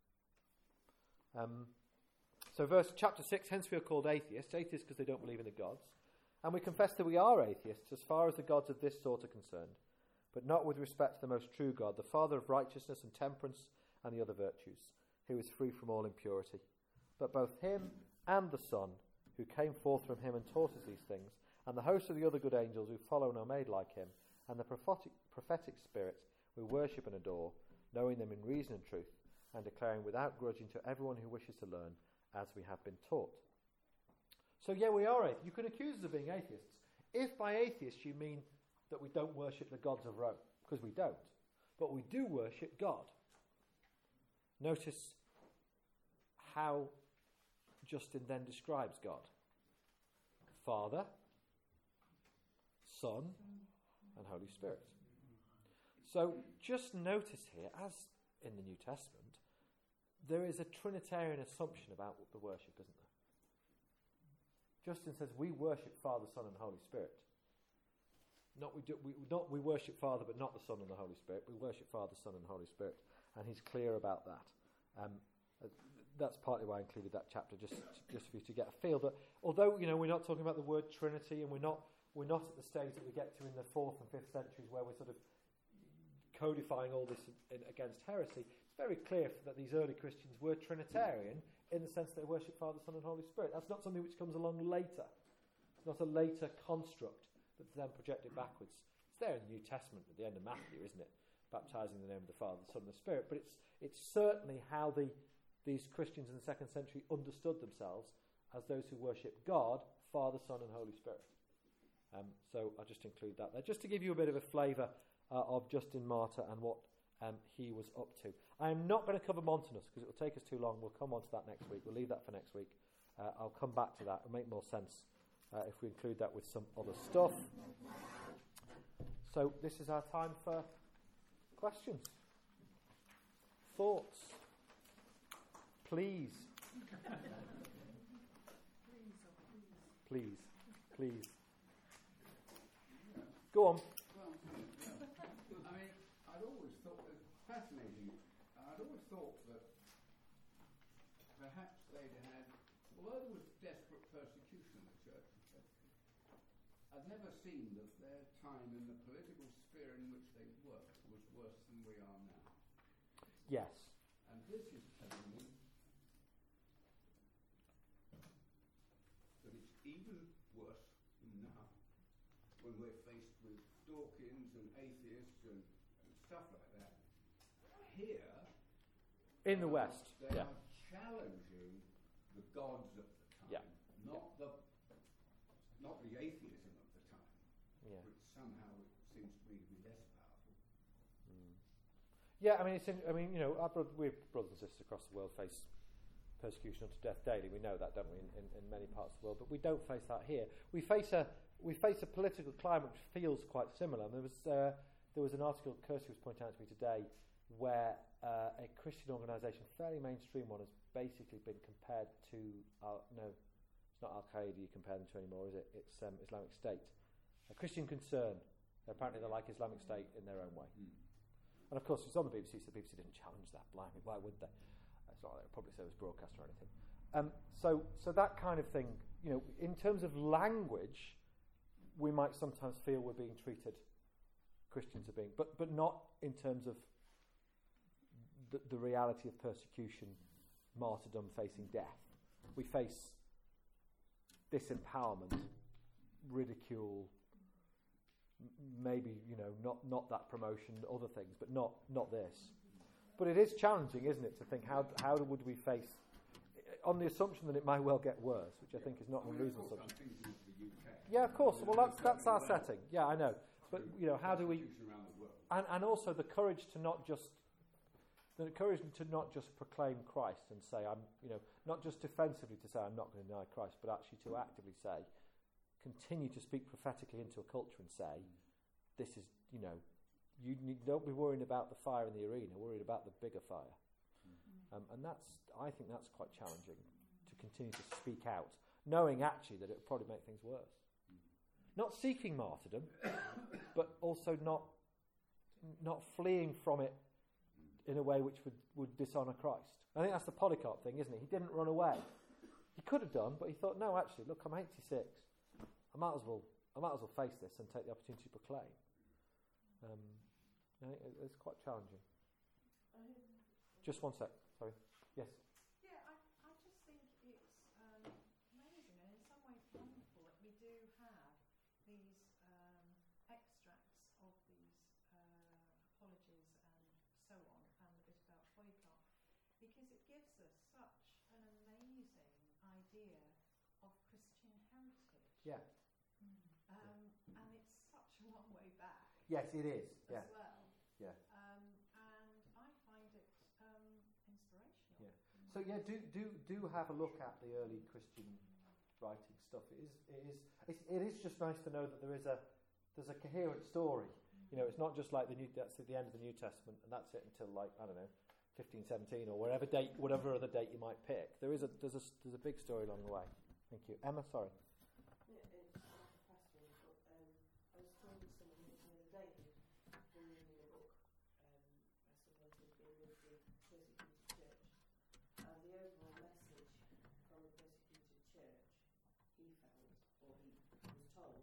Speaker 1: Um, so verse chapter six, hence we are called atheists. Atheists because they don't believe in the gods. And we confess that we are atheists as far as the gods of this sort are concerned, but not with respect to the most true God, the Father of righteousness and temperance and the other virtues, who is free from all impurity. But both him and the Son, who came forth from him and taught us these things, and the host of the other good angels who follow and are made like him, and the prophetic, prophetic spirits we worship and adore, knowing them in reason and truth, and declaring without grudging to everyone who wishes to learn, as we have been taught. So yeah, we are atheists. You can accuse us of being atheists. If by atheists you mean that we don't worship the gods of Rome, because we don't, but we do worship God. Notice how Justin then describes God. Father, Son, and Holy Spirit. So just notice here, as in the New Testament, there is a Trinitarian assumption about the worship, isn't there? Justin says we worship Father, Son, and Holy Spirit. Not we, do, we not we worship Father, but not the Son and the Holy Spirit. We worship Father, Son, and Holy Spirit, and he's clear about that. Um, that's partly why I included that chapter, just just for you to get a feel that although you know we're not talking about the word Trinity, and we're not we're not at the stage that we get to in the fourth and fifth centuries where we're sort of codifying all this in, in, against heresy. It's very clear that these early Christians were Trinitarian in the sense that they worship Father, Son, and Holy Spirit. That's not something which comes along later. It's not a later construct that's then projected backwards. It's there in the New Testament at the end of Matthew, isn't it? Baptizing in the name of the Father, the Son, and the Spirit. But it's it's certainly how the these Christians in the second century understood themselves as those who worship God, Father, Son, and Holy Spirit. Um, so I'll just include that there, just to give you a bit of a flavour uh, of Justin Martyr and what um, he was up to. I am not going to cover Montanus because it will take us too long. We'll come on to that next week. We'll leave that for next week. Uh, I'll come back to that. It'll make more sense uh, if we include that with some other stuff. So this is our time for questions, thoughts. Please. Please. Please. Go on.
Speaker 5: Well, I mean, I'd always thought it was fascinating. I'd always thought that perhaps they'd had, although there was desperate persecution of the church, I'd never seen that their time in the political sphere in which they worked was worse than we are now.
Speaker 1: Yes.
Speaker 5: And this is telling me that it's even worse now when we're faced with Dawkins and atheists and, and stuff like that. Here,
Speaker 1: in the West,
Speaker 5: they
Speaker 1: yeah.
Speaker 5: are challenging the gods of the time,
Speaker 1: Yeah.
Speaker 5: not the not the atheism of the time,
Speaker 1: Yeah.
Speaker 5: which somehow seems to me to be less powerful.
Speaker 1: Mm. Yeah, I mean, it's in, I mean, you know, our bro- we're brothers and sisters across the world face persecution unto death daily. We know that, don't we, in, in, in many parts of the world, but we don't face that here. We face a we face a political climate which feels quite similar. And there was uh, there was an article Kirsty was pointing out to me today where uh, a Christian organisation, fairly mainstream one, has basically been compared to uh, no, it's not Al Qaeda you compare them to anymore, is it? It's um, Islamic State, a Christian Concern. Apparently, they're like Islamic State in their own way.
Speaker 5: Mm.
Speaker 1: And of course, it's on the B B C, so the B B C didn't challenge that. Blimey, why would they? It's not like a public service broadcaster or anything. Um, so, so that kind of thing, you know, in terms of language, we might sometimes feel we're being treated, Christians are being, but but not in terms of the, the reality of persecution, martyrdom, facing death. We face disempowerment, ridicule, m- maybe, you know, not, not that promotion, other things, but not, not this. But it is challenging, isn't it, to think how how would we face, on the assumption that it might well get worse, which I think is not
Speaker 5: I
Speaker 1: an
Speaker 5: mean, of
Speaker 1: unreasonable
Speaker 5: course, I'm
Speaker 1: assumption.
Speaker 5: thinking of the U K.
Speaker 1: Yeah, of course. Well, that's that's our
Speaker 5: Well,
Speaker 1: setting. Yeah, I know. But you know, how do we?
Speaker 5: persecution around the world.
Speaker 1: And and also the courage to not just that encouraged him to not just proclaim Christ and say, I'm, you know, not just defensively to say, I'm not going to deny Christ, but actually to actively say, continue to speak prophetically into a culture and say, this is, you know, you need, don't be worrying about the fire in the arena, worry about the bigger fire. Mm-hmm. Um, and that's, I think that's quite challenging, to continue to speak out, knowing actually that it would probably make things worse. Mm-hmm. Not seeking martyrdom, but also not not fleeing from it in a way which would, would dishonour Christ. I think that's the Polycarp thing, isn't it? He didn't run away. He could have done, but he thought, no, actually, look, I'm eighty-six. I might as well, I might as well face this and take the opportunity to proclaim. Um, I think it's quite challenging. Just one sec, sorry. Yes.
Speaker 4: Yeah, I, I just think it's um, amazing and in some ways wonderful that we do have these um, extracts of these uh, apologies and so on, and a bit about Polycarp, because it gives us such an amazing idea of Christian heritage.
Speaker 1: Yeah.
Speaker 4: Um, and it's such a long way back.
Speaker 1: Yes, it is.
Speaker 4: As
Speaker 1: Yeah.
Speaker 4: well.
Speaker 1: Yeah.
Speaker 4: Um, and I find it um, inspirational.
Speaker 1: Yeah. So yeah, do do do have a look at the early Christian writing stuff. It is it is it's, it is just nice to know that there is a there's a coherent story. Mm-hmm. You know, it's not just like the new that's at the end of the New Testament and that's it until like I don't know, fifteen seventeen or whatever date, whatever other date you might pick. There is a there's a there's a big story along the way. Thank you, Emma. Sorry.
Speaker 8: Yeah, it's fascinating. But, um, I was talking to someone the other day who'd been reading a book um, by someone who'd been with the persecuted church, and the overall message from the persecuted church, he felt, or he was told,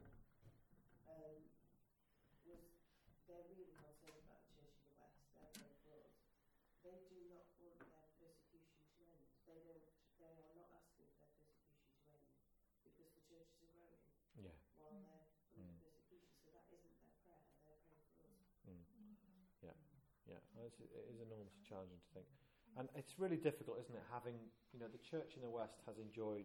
Speaker 8: um, was they're really concerned about the church in the West. They're praying for us. They do not want their persecution to end. They don't. They are not asking for their persecution to end because the churches are growing.
Speaker 1: Yeah.
Speaker 8: While they're under
Speaker 1: Mm.
Speaker 8: persecution, so that isn't their prayer. They're praying for us.
Speaker 1: Mm. Yeah. Yeah. It's, it is enormously challenging to think, and it's really difficult, isn't it? Having you know the church in the West has enjoyed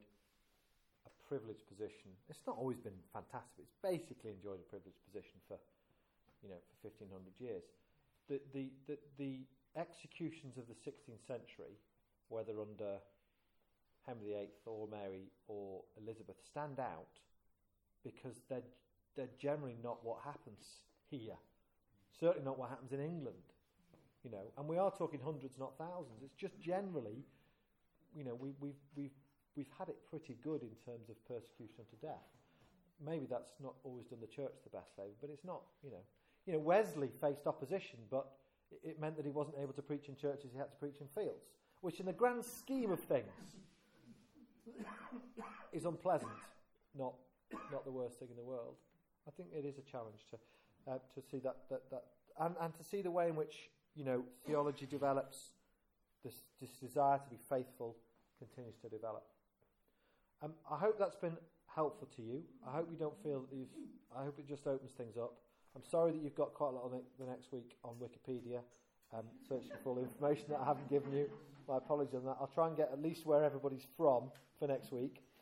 Speaker 1: a privileged position. It's not always been fantastic. It's basically enjoyed a privileged position for you know for fifteen hundred years. The the the, the executions of the sixteenth century, whether under Henry the Eighth or Mary or Elizabeth, stand out because they're they're generally not what happens here. Certainly not what happens in England. You know, and we are talking hundreds, not thousands. It's just generally, you know, we, we've we've we've had it pretty good in terms of persecution to death. Maybe that's not always done the church the best favour, but it's not. You know, you know, Wesley faced opposition, but it, it meant that he wasn't able to preach in churches; he had to preach in fields, which, in the grand scheme of things, is unpleasant, not not the worst thing in the world. I think it is a challenge to uh, to see that that, that and, and to see the way in which you know theology develops, this this desire to be faithful continues to develop. Um, I hope that's been helpful to you. I hope you don't feel that you've. I hope it just opens things up. I'm sorry that you've got quite a lot on it the next week on Wikipedia, um, searching for all the information that I haven't given you. My apologies on that. I'll try and get at least where everybody's from for next week.